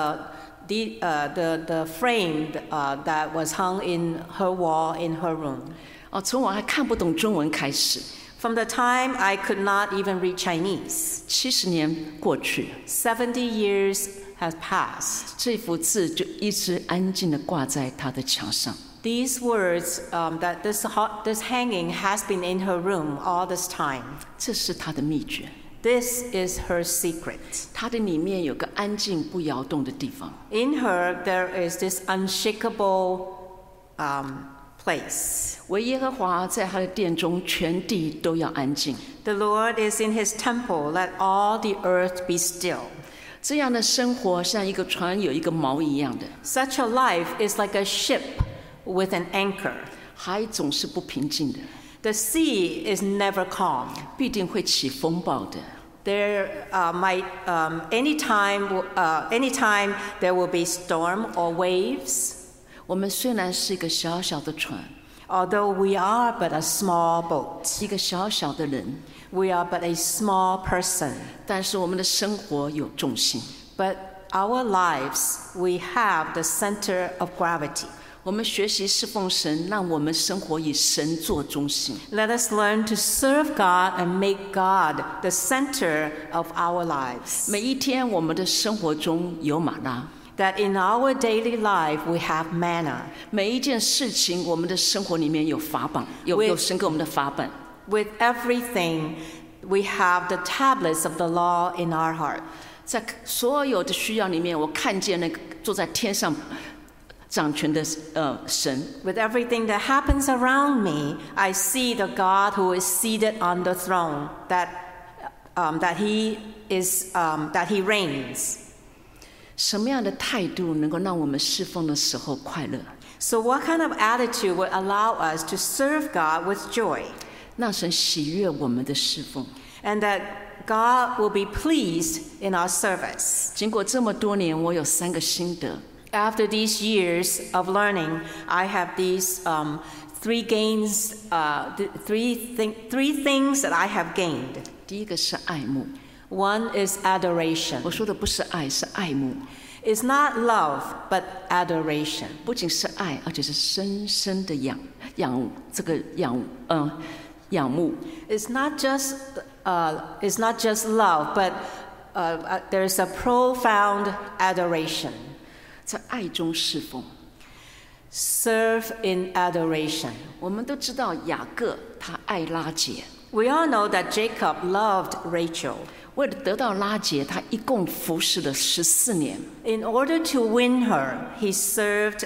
frame that was hung in her wall in her room. 从我还看不懂中文开始， From the time I could not even read Chinese, 70年过去， 70 years has passed. 这幅字就一直安静地挂在她的墙上。 These words, that this hanging has been in her room all this time. 这是她的秘诀。 This is her secret. 她的里面有个安静不摇动的地方。 In her, there is this unshakable place. 惟耶和华在他的殿中，全地都要安静。 The Lord is in his temple. Let all the earth be still. 这样的生活像一个船有一个锚一样的， Such a life is like a ship with an anchor. 海总是不平静的， The sea is never calm. 必定会起风暴的。 There might anytime there will be storm or waves. 我们虽然是一个小小的船， Although we are but a small boat, 一个小小的人， we are but a small person. 但是我们的生活有重心。 But our lives, we have the center of gravity. 我们学习侍奉神，让我们生活以神做中心。 Let us learn to serve God and make God the center of our lives. 每一天，我们的生活中有玛纳； That in our daily life we have manna. 每一件事情，我们的生活里面有法版，有神给我们的法版。 With everything, we have the tablets of the law in our heart. 在所有的需要里面，我看见那个坐在天上掌权的神。 With everything that happens around me, I see the God who is seated on the throne, that He reigns. 什么样的态度能够让我们侍奉的时候快乐？ So what kind of attitude would allow us to serve God with joy? 让神喜悦我们的侍奉。 And that God will be pleased in our service. 经过这么多年，我有3个心得。 After these years of learning, I have these three things that I have gained. 第一个是爱慕， One is adoration. 我说的不是爱，是爱慕。 It's not love, but adoration. 不仅是爱，而且是深深的仰慕。 It's not just love, but there's a profound adoration. 在爱中侍奉。 Serve in adoration. 我们都知道雅各他爱拉结， We all know that Jacob loved Rachel. 为了得到拉结，他一共服侍了14年。 In order to win her, he served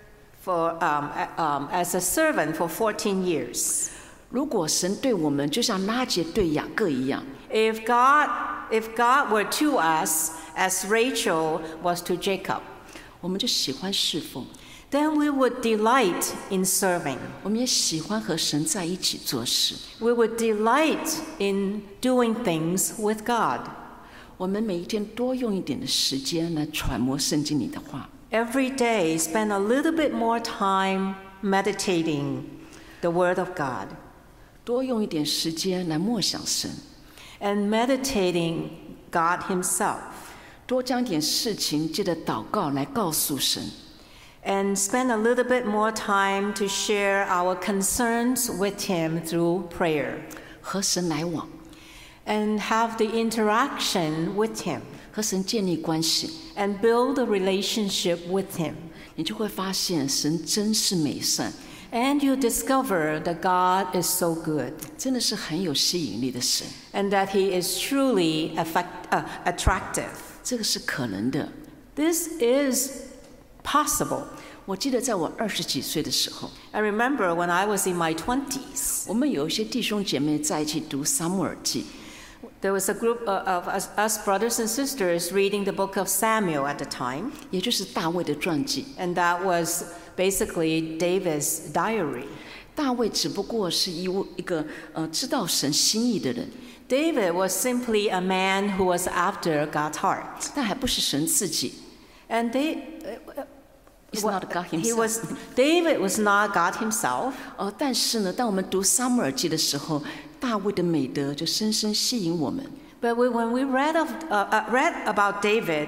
as a servant for 14 years. 如果神对我们就像拉结对雅各一样， If God were to us as Rachel was to Jacob, 我们就喜欢侍奉， then we would delight in serving. 我们也喜欢和神在一起做事。 We would delight in doing things with God. 我们每一天多用一点的时间来揣摩圣经里的话， Every day, spend a little bit more time meditating the Word of God 多用一点时间来默想神， and meditating God Himself. 多将一点事情借着祷告来告诉神。 And spend a little bit more time to share our concerns with Him through prayer. 和神来往， And have the interaction with Him. 和神建立关系， And build a relationship with Him. 你就会发现神真是美善， And you discover that God is so good. 真的是很有吸引力的神。 And that He is truly attractive. 这个是可能的。 This is possible. 我记得在我20几岁的时候， I remember when I was in my 20s, 我们有一些弟兄姐妹在一起读撒母耳记， there was a group of us brothers and sisters reading the book of Samuel at the time, 也就是大卫的传记。 and that was basically David's diary. 大卫只不过是一个知道神心意的人， David was simply a man who was after God's heart. 但还不是神自己。 And It's not God himself. David was not God himself. 但是呢，当我们讀撒母耳記的時候，大衛的美德就深深吸引我們。 But when we read about David,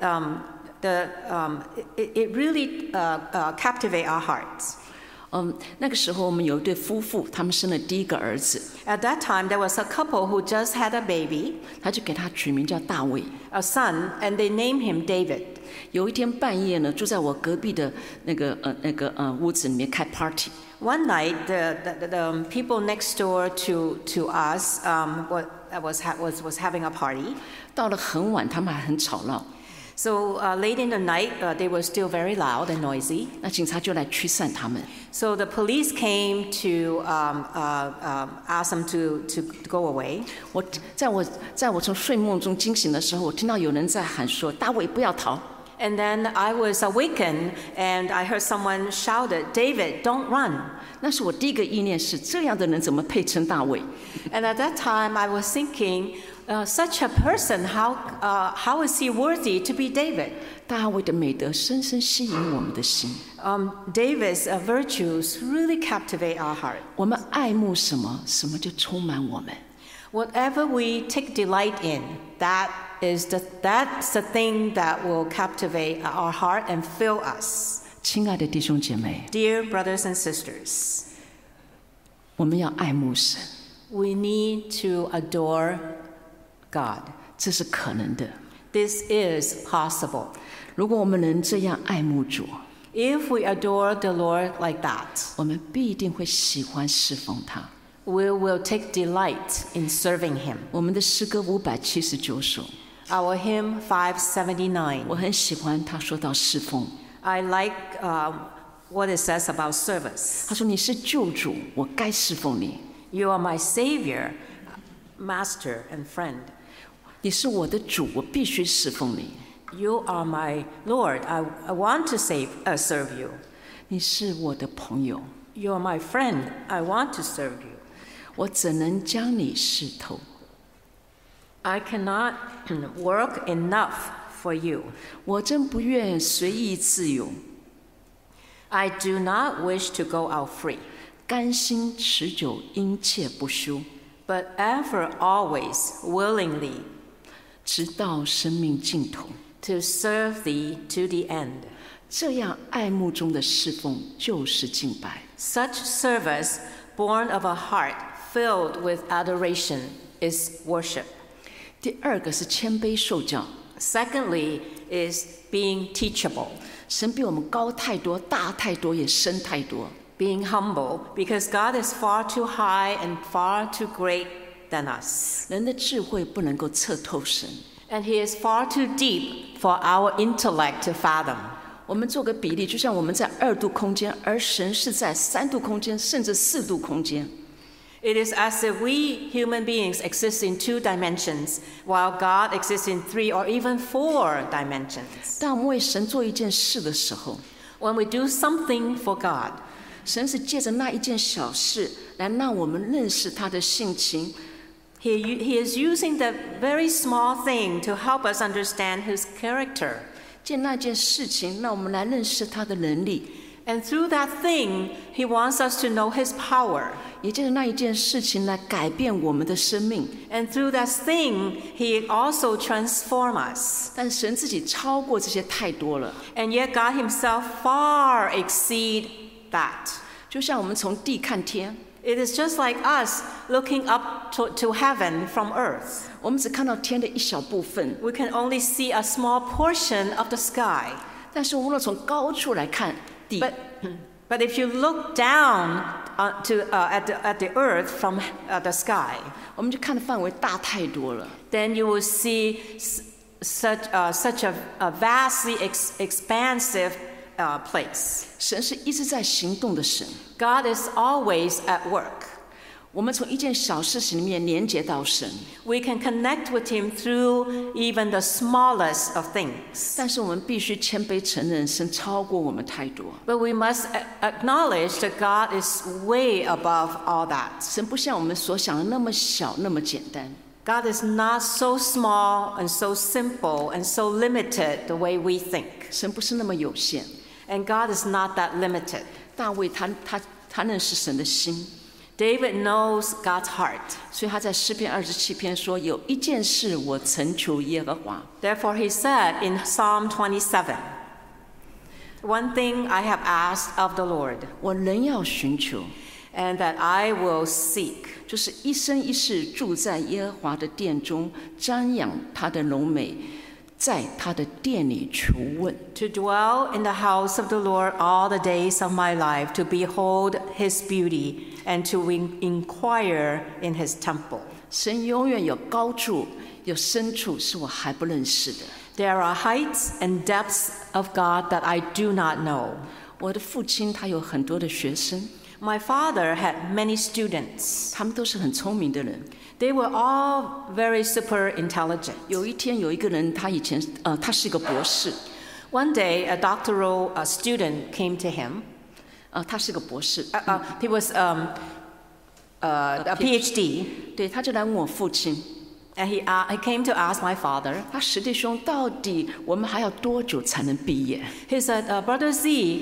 it really captivated our hearts. 那個時候我們有一對夫婦，他們生了第一個兒子， At that time, there was a couple who just had a baby, 他就給他取名叫大衛。 a son, and they named him David. 有一天半夜呢，住在我隔壁的那個屋子裡面開 party。 One night, the people next door to us was having a party. 到了很晚，他们还很吵闹， So late in the night, they were still very loud and noisy. 那警察就来驱散他们。 So the police came to ask them to go away. 在我从睡梦中惊醒的时候，我听到有人在喊说：“大卫，不要逃！” And then I was awakened and I heard someone shouted, "David, don't run." 那是我第一个意念是：这样的人怎么配称大卫？ And at that time, I was thinking, such a person, how is he worthy to be David? 大卫的美德深深吸引我们的心。 David's virtues really captivate our heart. 我们爱慕什么，什么就充满我们。 Whatever we take delight in, that's the thing that will captivate our heart and fill us. 亲爱的弟兄姐妹， Dear brothers and sisters, 我们要爱慕神， we need to adore God. 这是可能的。 This is possible. 如果我们能这样爱慕主， If we adore the Lord like that, 我们必定会喜欢侍奉他。 we will take delight in serving Him. 我们的诗歌579首， Our hymn 579. 我很喜欢他说到侍奉。 I like what it says about service. 他说：“你是救主，我该侍奉你； You are my Savior, Master, and friend. 你是我的主，我必须侍奉你； You are my Lord. I want to serve you. 你是我的朋友， You are my friend. I want to serve you. 我怎能将你视透？ I cannot work enough for you. 我真不愿随意自由， I do not wish to go out free, 甘心持久，殷切不休， but ever, always, willingly, 直到生命尽头。 to serve thee to the end. 这样爱慕中的侍奉就是敬拜。 Such service, born of a heart filled with adoration, is worship. 第二个是谦卑受教， Secondly, is being teachable, 神比我们高太多，大太多，也深太多。 being humble, because God is far too high and far too great than us. 人的智慧不能够测透神。 And He is far too deep for our intellect to fathom. 我们做个比例，就像我们在2度空间，而神是在3度空间，甚至4度空间。 It is as if we human beings exist in 2 dimensions, while God exists in 3 or even 4 dimensions. 当我们为神做一件事的时候， When we do something for God, 神是借着那一件小事来让我们认识他的性情。 He is using the very small thing to help us understand His character. 借那件事情，让我们来认识他的能力。 And through that thing, He wants us to know His power. 也借着那一件事情来改变我们的生命。 And through that thing, He also transforms us. 但神自己超过这些太多了， And yet God Himself far exceed that. 就像我们从地看天， It is just like us looking up to heaven from earth. 我们只看到天的一小部分， We can only see a small portion of the sky. 但是我们若从高处来看地， But if you look down at the earth from the sky, 我们就看的范围大太多了。 then you will see such a vastly expansive place. 神是一直在行动的神， God is always at work. 我们从一件小事情里面连接到神， We can connect with Him through even the smallest of things. 但是我们必须谦卑承认，神超过我们太多。 But we must acknowledge that God is way above all that. 神不像我们所想的那么小，那么简单。 God is not so small and so simple and so limited the way we think. 神不是那么有限。 And God is not that limited. 大卫他认识神的心， David knows God's heart. 所以他在诗篇27篇说：“有一件事我曾求耶和华。” Therefore he said in Psalm 27, "One thing I have asked of the Lord, 我仍要寻求， and that I will seek, 就是一生一世住在耶和华的殿中，瞻仰他的荣美， 在他的殿里求问。 To dwell in the house of the Lord all the days of my life, to behold his beauty, and to inquire in his temple. 神永远有高处，有深处是我还不认识的。 There are heights and depths of God that I do not know. 我的父亲他有很多的学生， My father had many students. 他们都是很聪明的人。 They were all very super intelligent. 有一天有一个人，他以前他是一个博士， One day, a doctoral student came to him. 他是个博士， He was a PhD, 对，他就来问我父亲， and he came to ask my father. 他史弟兄，到底我们还要多久才能毕业？ He said, Brother Z,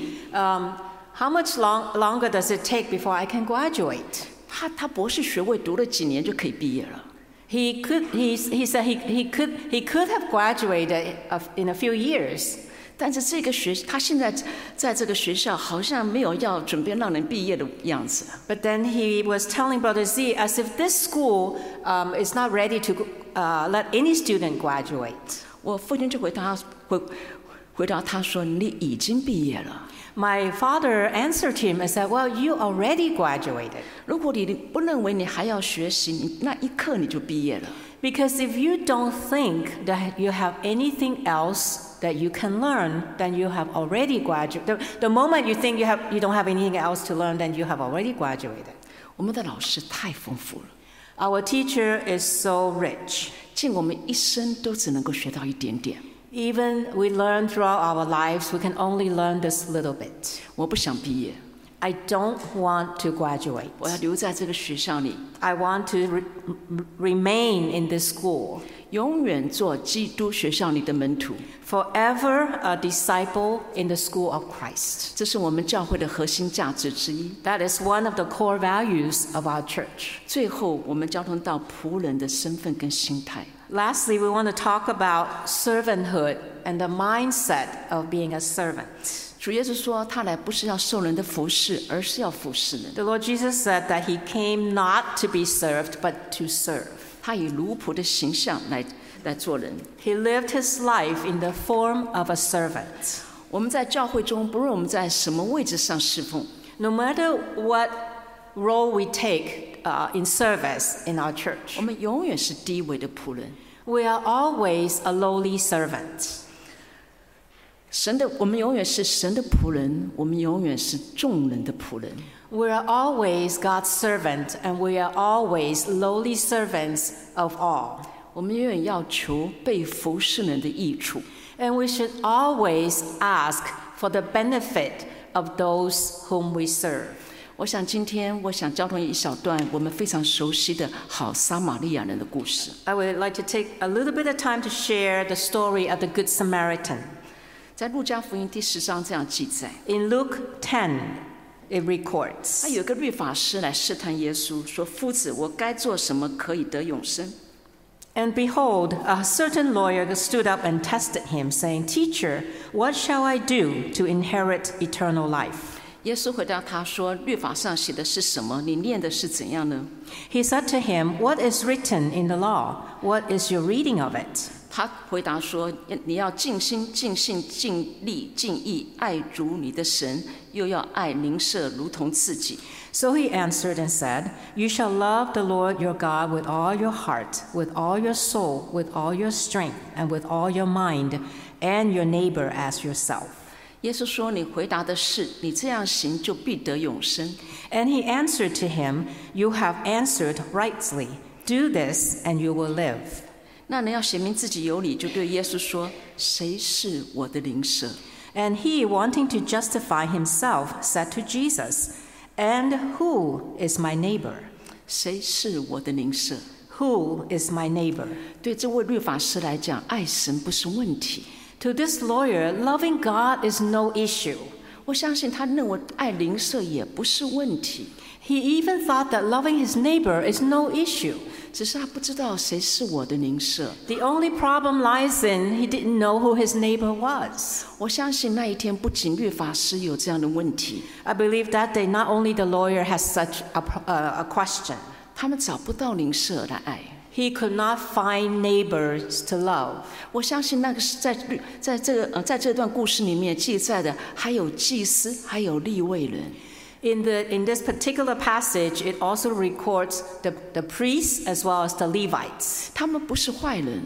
how much longer does it take before I can graduate? 他博士学位读了几年就可以毕业了。 He said he could have graduated in a few years. 但是他现在在这个学校好像没有要准备让人毕业的样子。 But then he was telling Brother Z as if this school is not ready to let any student graduate. 我父亲就回答他说：“你已经毕业了。 My father answered him and said, well, you already graduated. 如果你不认为你还要学习，你那一刻你就毕业了。 Because if you don't think that you have anything else that you can learn, then you have already graduated. The moment you think you don't have anything else to learn, then you have already graduated. 我们的老师太丰富了， Our teacher is so rich. 尽我们一生都只能够学到一点点。 Even we learn throughout our lives, we can only learn this little bit. 我不想毕业， I don't want to graduate. 我要留在这个学校里， I want to remain in this school, 永远做基督学校里的门徒。 forever a disciple in the school of Christ. 这是我们教会的核心价值之一。 That is one of the core values of our church. 最后，我们交通到仆人的身份跟心态。 Lastly, we want to talk about servanthood and the mindset of being a servant. 主耶稣说，他来不是要受人的服侍，而是要服侍人。 The Lord Jesus said that he came not to be served, but to serve. 他以奴仆的形象来做人。 He lived his life in the form of a servant. 我们在教会中，不论我们在什么位置上侍奉， No matter what role we take in service in our church, 我们永远是低微的仆人。 we are always a lowly servant. 我们永远是神的仆人，我们永远是众人的仆人。 We are always God's servant, and we are always lowly servants of all. 我们永远要求被服侍人的益处。 And we should always ask for the benefit of those whom we serve. 我想今天我想交通一小段我们非常熟悉的好撒玛利亚人的故事。 I would like to take a little bit of time to share the story of the Good Samaritan. 在路加福音第10章这样记载， In Luke 10, it records, 他有一个律法师来试探耶稣，说：“夫子，我该做什么可以得永生？” And behold, a certain lawyer stood up and tested him, saying, Teacher, what shall I do to inherit eternal life? 耶稣回答他说：“律法上写的是什么？你念的是怎样呢？” He said to him, What is written in the law? What is your reading of it? 他回答说：“你要尽心、尽性、尽力、尽意爱主你的神，又要爱邻舍如同自己。” So he answered and said, You shall love the Lord your God with all your heart, with all your soul, with all your strength, and with all your mind, and your neighbor as yourself. 耶稣说：“你回答的是，你这样行就必得永生。” And he answered to him, You have answered rightly. Do this, and you will live. 那人要显明自己有理，就对耶稣说：“谁是我的邻舍？” And he, wanting to justify himself, said to Jesus, And who is my neighbor? 谁是我的邻舍？ Who is my neighbor? 对这位律法师来讲，爱神不是问题。 To this lawyer, loving God is no issue. 我相信他认为爱邻舍也不是问题， He even thought that loving his neighbor is no issue. 只是他不知道谁是我的邻舍。 The only problem lies in he didn't know who his neighbor was. 我相信那一天不仅律法师有这样的问题， I believe that day not only the lawyer has such a question, 他们找不到邻舍来爱。 he could not find neighbors to love. 我相信那个是在这段故事里面记载的，还有祭司，还有利未人。 In this particular passage, it also records the priests as well as the Levites. 他们不是坏人，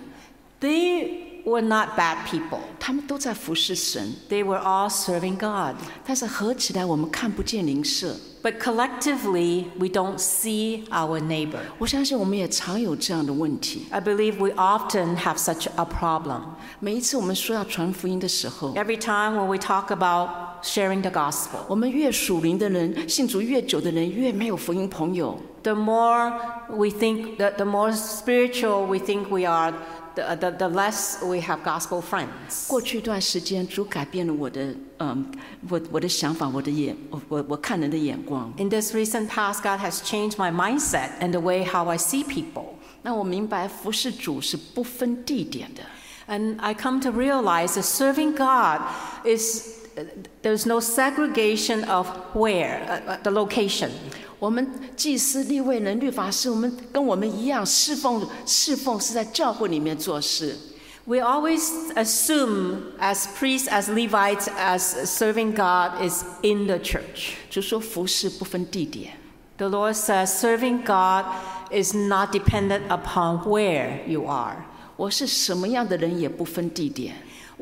They were not bad people. 他们都在服侍神， They were all serving God. 但是合起来我们看不见邻舍。 But collectively, we don't see our neighbor. 我相信我们也常有这样的问题。 I believe we often have such a problem. 每一次我们说要传福音的时候， Every time when we talk about sharing the gospel, 我们越属灵的人，信主越久的人，越没有福音朋友。 the more we think, the more spiritual we think we are, the less we have gospel friends. 过去一段时间，主改变了我的想法，我看人的眼光。 In this recent past, God has changed my mindset and the way how I see people. 那我明白服侍主是不分地点的。 And I come to realize that serving God there's no segregation of where, the location. 我们祭司、利未人、律法师，我们跟我们一样，侍奉是在教会里面做事。 We always assume as priests, as Levites, as serving God is in the church. 就说服侍不分地点。 The Lord says serving God is not dependent upon where you are. 我是什么样的人也不分地点。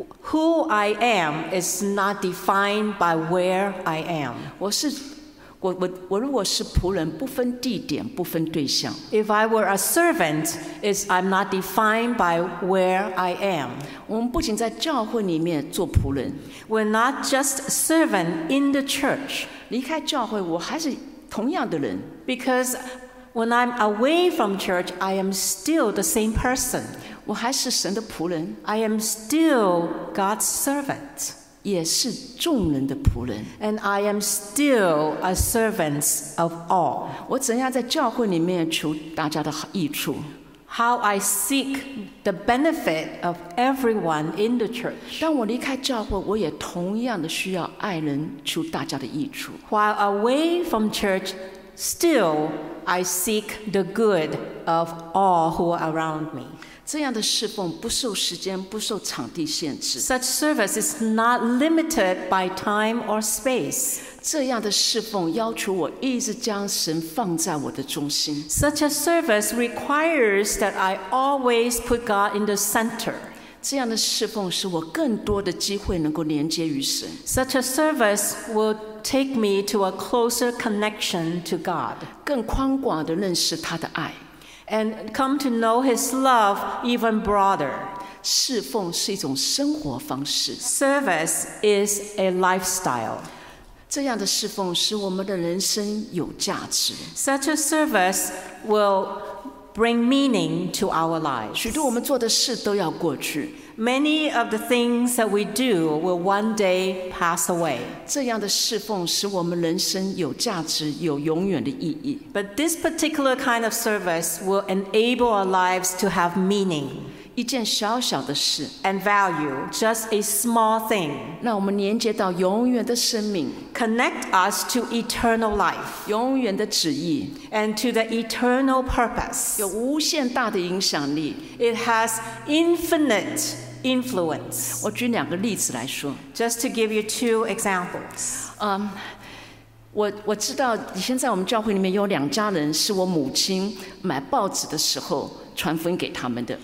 Who I am is not defined by where I am. 我如果是仆人，不分地点，不分对象。 If I were a servant, I'm not defined by where I am. 我们不仅在教会里面做仆人， We're not just servant in the church. 离开教会，我还是同样的人。 Because when I'm away from church, I am still the same person. 我还是神的仆人， I am still God's servant. 也是众人的仆人。 And I am still a servant of all. 我怎样在教会里面求大家的益处？ How I seek the benefit of everyone in the church. 当我离开教会，我也同样的需要爱人，求大家的益处。 While away from church, still I seek the good of all who are around me. 这样的侍奉不受时间、不受场地限制。 Such service is not limited by time or space. 这样的侍奉要求我一直将神放在我的中心。 Such a service requires that I always put God in the center. 这样的侍奉使我更多的机会能够连接于神。 Such a service will take me to a closer connection to God 更宽广的认识他的爱。 and come to know His love even broader. 侍奉是一种生活方式， Service is a lifestyle. 这样的侍奉使我们的人生有价值。 Such a service will bring meaning to our lives. 许多我们做的事都要过去， Many of the things that we do will one day pass away. 这样的侍奉使我们人生有价值，有永远的意义。 But this particular kind of service will enable our lives to have meaning 一件小小的事， and value, just a small thing. 让我们连接到永远的生命、 Connect us to eternal life 永远的旨意， and to the eternal purpose. 有无限大的影响力。 It has infinite influence. 我举2个例子来说， Just to give you 2 examples. 我知道以前在我们教会里面有2家人，是我母亲买报纸的时候传福音给他们的。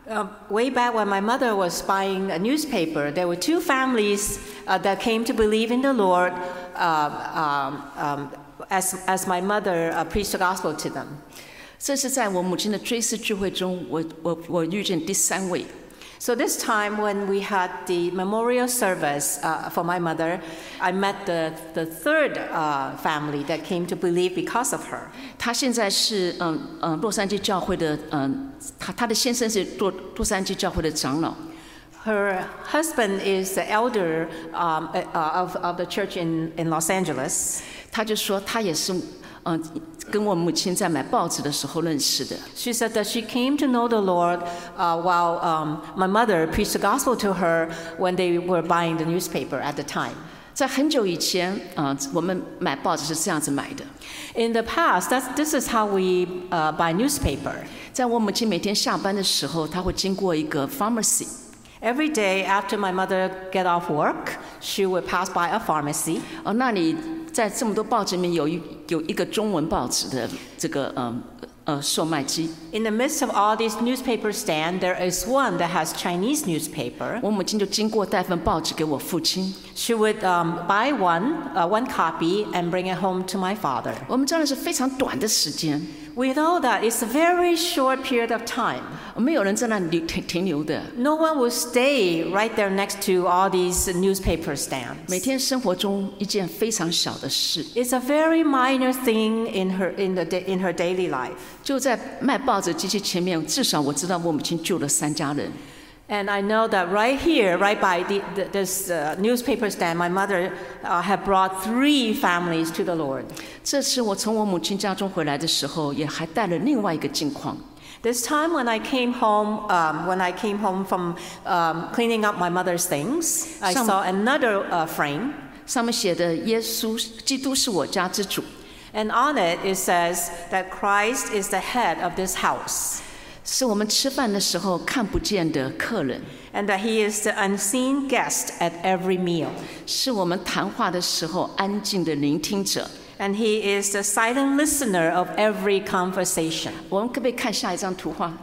Way back when my mother was buying a newspaper, there were 2 families that came to believe in the Lord as my mother preached the gospel to them. 这是在我母亲的追思聚会中，我遇见第3位。 So this time when we had the memorial service for my mother, I met the 3rd family that came to believe because of her. 她现在是洛杉矶教会的她的先生是洛杉矶教会的长老。 Her husband is the elder of the church in Los Angeles. 她就说她也是跟我母亲在买报纸的时候认识的。 She said that she came to know the Lord while my mother preached the gospel to her when they were buying the newspaper at the time. 在很久以前我们买报纸是这样子买的。 In the past, this is how we buy newspaper. 在我母亲每天下班的时候，她会经过一个 pharmacy。 Every day after my mother get off work, she would pass by a pharmacy. 那里在这么多报纸里面有一个中文报纸的这个售卖机。 In the midst of all these newspaper stands, there is one that has Chinese newspaper. 我母亲就经过带份报纸给我父亲。 She would buy one copy and bring it home to my father. 我们知道的是非常短的时间。 We know that it's a very short period of time. 没有人在那里停留的。 No one will stay right there next to all these newspaper stands. 每天生活中一件非常小的事。 It's a very minor thing in her daily life. 就在卖报纸机器前面，至少我知道我母亲救了3家人。 And I know that right here, right by this newspaper stand, my mother had brought 3 families to the Lord. 这次我从我母亲家中回来的时候，也还带了另外一个境况。 This time when I came home from cleaning up my mother's things, I saw another frame. 上面写的耶稣基督是我家之主。 And on it says that Christ is the head of this house. 是我们吃饭的时候看不见的客人。 And that he is the unseen guest at every meal. 是我们谈话的时候安静的聆听者。 And he is the silent listener of every conversation. 我们可不可以看下一张图画？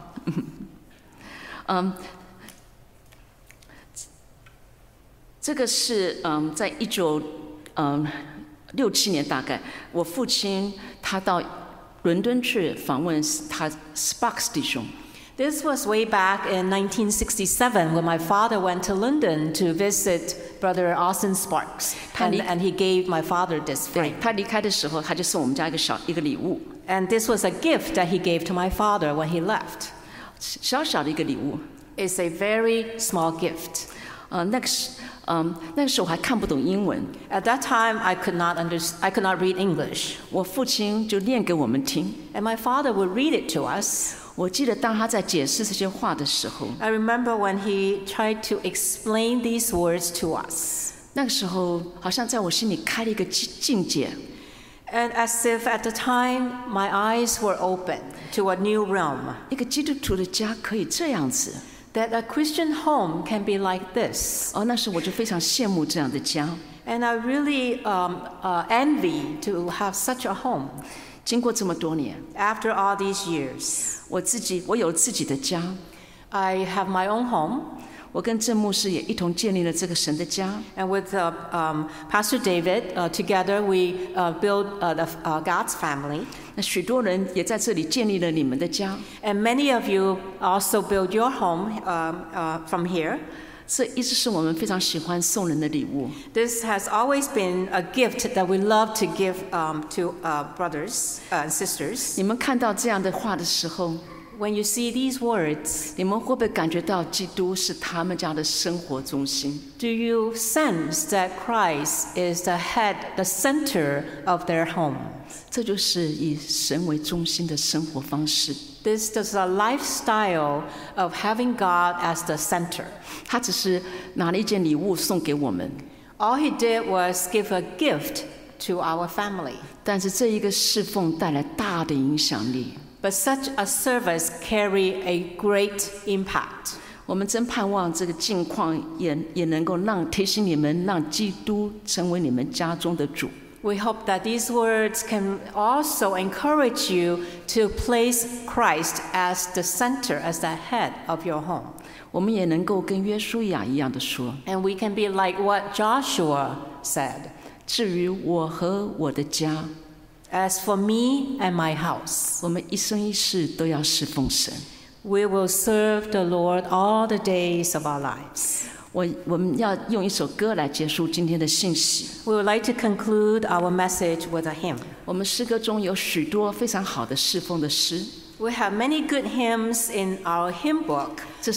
这个是在1967年大概，我父亲他到伦敦去访问他 Sparks 弟兄。 This was way back in 1967 when my father went to London to visit Brother Austin Sparks, and he gave my father this frame. 他离开的时候，他就送我们家一个礼物。 And this was a gift that he gave to my father when he left. 小小的一个礼物。 It's a very small gift. 那个时候我还看不懂英文。 At that time, I could not read English. 我父亲就念给我们听。 And my father would read it to us. 我记得当他在解释这些话的时候， I remember when he tried to explain these words to us. 那个时候好像在我心里开了一个境界。 And as if at the time my eyes were open to a new realm. 一个基督徒的家可以这样子。 That a Christian home can be like this. 那时我就非常羡慕这样的家。 And I really envy to have such a home. 经过这么多年 After all these years, 我有自己的家。 I have my own home. 我跟郑牧师也一同建立了这个神的家。 And with Pastor David, together we build God's family. 那许多人也在这里建立了你们的家。 And many of you also build your home from here. 这一直是我们非常喜欢送人的礼物。 This has always been a gift that we love to give to brothers and sisters. 你们看到这样的话的时候， When you see these words, 你们会不会感觉到基督是他们家的生活中心？ Do you sense that Christ is the head, the center of their home? 这就是以神为中心的生活方式。 This is a lifestyle of having God as the center. 他只是拿了一件礼物送给我们。 All he did was give a gift to our family. 但是这一个侍奉带来大的影响力。 But such a service carry a great impact. 我们真盼望这个境况也能够提醒你们，让基督成为你们家中的主。 We hope that these words can also encourage you to place Christ as the center, as the head of your home. 我们也能够跟约书亚一样的说， And we can be like what Joshua said. 至于我和我的家， As for me and my house, 我们一生一世都要侍奉神。 we will serve the Lord all the days of our lives. 我们要用一首歌来结束今天的信息。 We would like to conclude our message with a hymn. 我们诗歌中有许多非常好的侍奉的诗。 We have many good hymns in our hymn book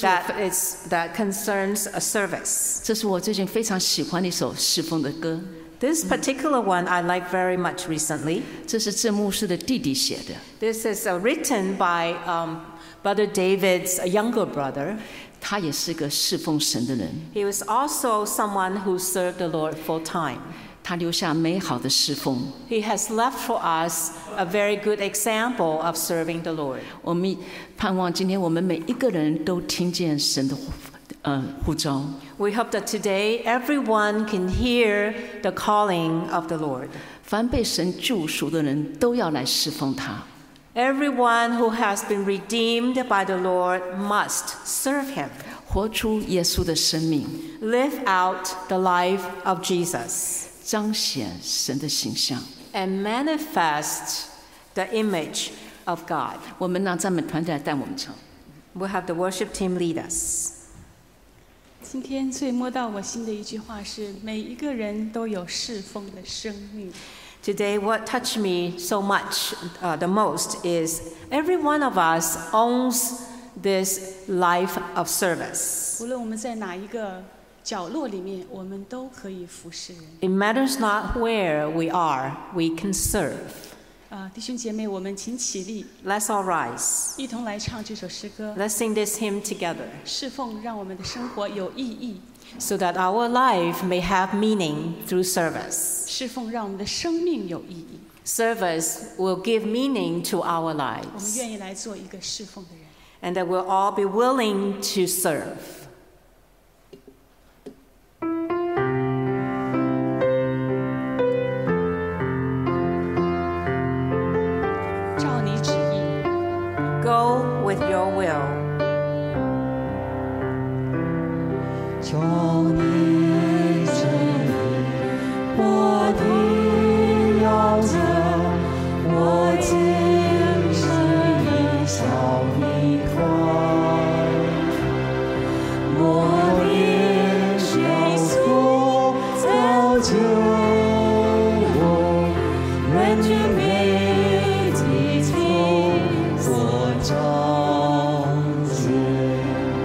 that concerns a service. 这是我最近非常喜欢的一首侍奉的歌。 This particular one I like very much recently. 这是郑牧师的弟弟写的。 This is written by Brother David's younger brother. 他也是个侍奉神的人， He was also someone who served the Lord full time. 他留下美好的侍奉。 He has left for us a very good example of serving the Lord. 我们盼望今天我们每一个人都听见神的呼召。 We hope that today everyone can hear the calling of the Lord. 凡被神救赎的人都要来侍奉他。 Everyone who has been redeemed by the Lord must serve him. 活出耶稣的生命， Live out the life of Jesus 彰显神的形象。 and manifest the image of God. 我们让赞美团队来带我们唱。 We'll have the worship team lead us. 今天最摸到我心的一句话是：每一个人都有侍奉的生命。 Today, what touched me so much the most is every one of us owns this life of service. 无论我们在哪一个角落里面，我们都可以服侍人。 It matters not where we are, we can serve. 弟兄姐妹，我们请起立， Let's all rise. 一同来唱这首诗歌。 Let's sing this hymn together 侍奉让我们的生活有意义， so that our life may have meaning through service. 侍奉让我们的生命有意义。 Service will give meaning to our 我们 lives, 愿意来做一个侍奉的人。 and that we'll all be willing to serve. 照你旨意， Go with your will. 照你旨意，我的要则，我今世已效你快。我念耶稣造就我，愿君美的从我彰显。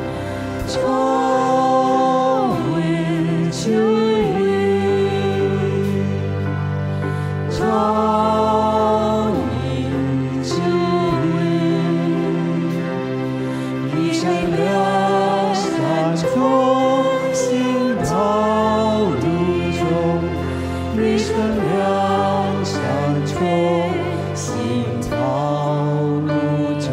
照你旨意，照你旨意，一生两山中，行道路中，一生两山中，行道路中。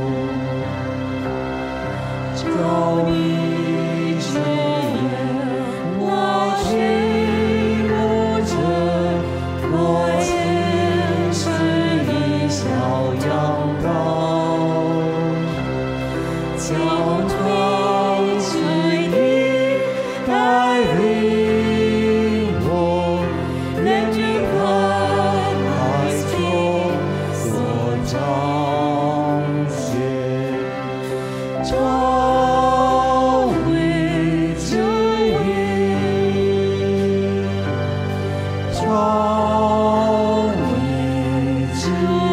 照你旨意，我去路者，我今世已效羊羔，将退旨意带领我，愿君看来中所彰显。照你旨意，照你旨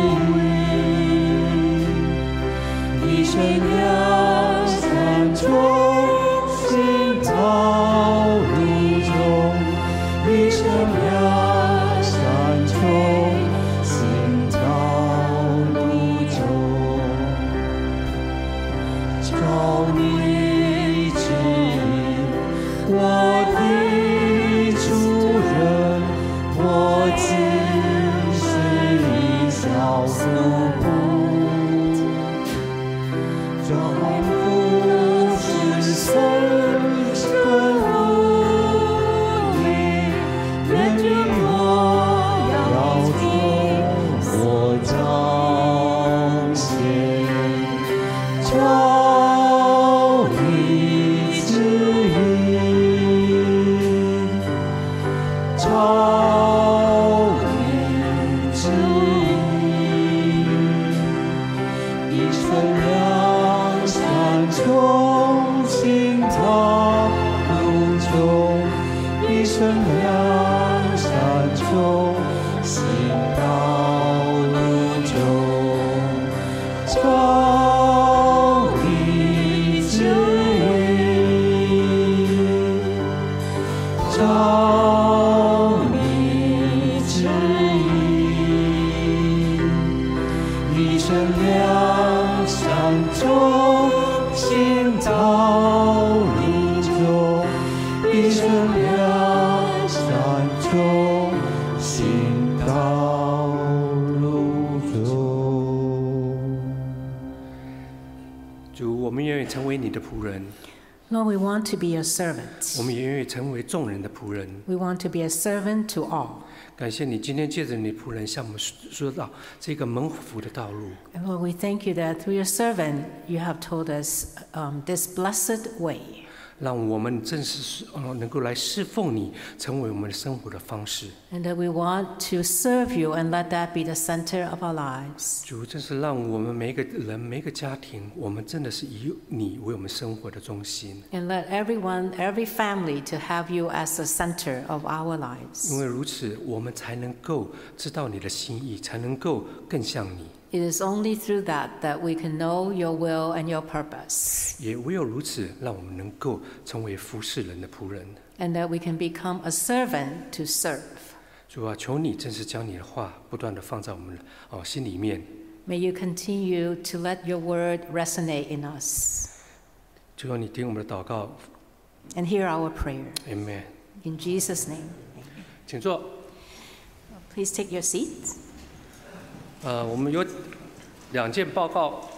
意，一生两山中，行道路中，一生两山中，行道路中。照你旨意，我的主人，我今世已效所不，转不知生生无你，愿君我要从我彰显。照你旨意，照你旨意，一生两山中，行道路中，一生两山中，行道路中。照你旨意，照你旨意，一生两山中， 行道路中，一生良善中，行道路中。 主，我们愿意成为你的仆人， Lord, we want to be your servants. 我们也愿意成为众人的仆人。 We want to be a servant to all. 感谢你今天借着你的仆人向我们说到这个蒙福的道路。 And Lord, we thank you that through your servant, you have told us this blessed way. 让我们正是能够来侍奉你，成为我们生活的方式。 And that we want to serve you and let that be the center of our lives. 主，真是让我们每一个人、每一个家庭，我们真的是以你为我们生活的中心。 And let everyone, every family to have you as the center of our 因 lives. 为如此，我们才能够知道你的心意，才能够更像你。 It is only through that that we can know your will and your purpose. 也唯有如此，让我们能够成为服侍人的仆人。 And that we can become a servant to serve. 主啊，求你真是将你的话不断的放在我们心里面。 May you continue to let your word resonate in us. 求你听我们的祷告 And hear our prayer. ，Amen。 In Jesus' name. 请坐。 Please take your seats. 我们有2件报告。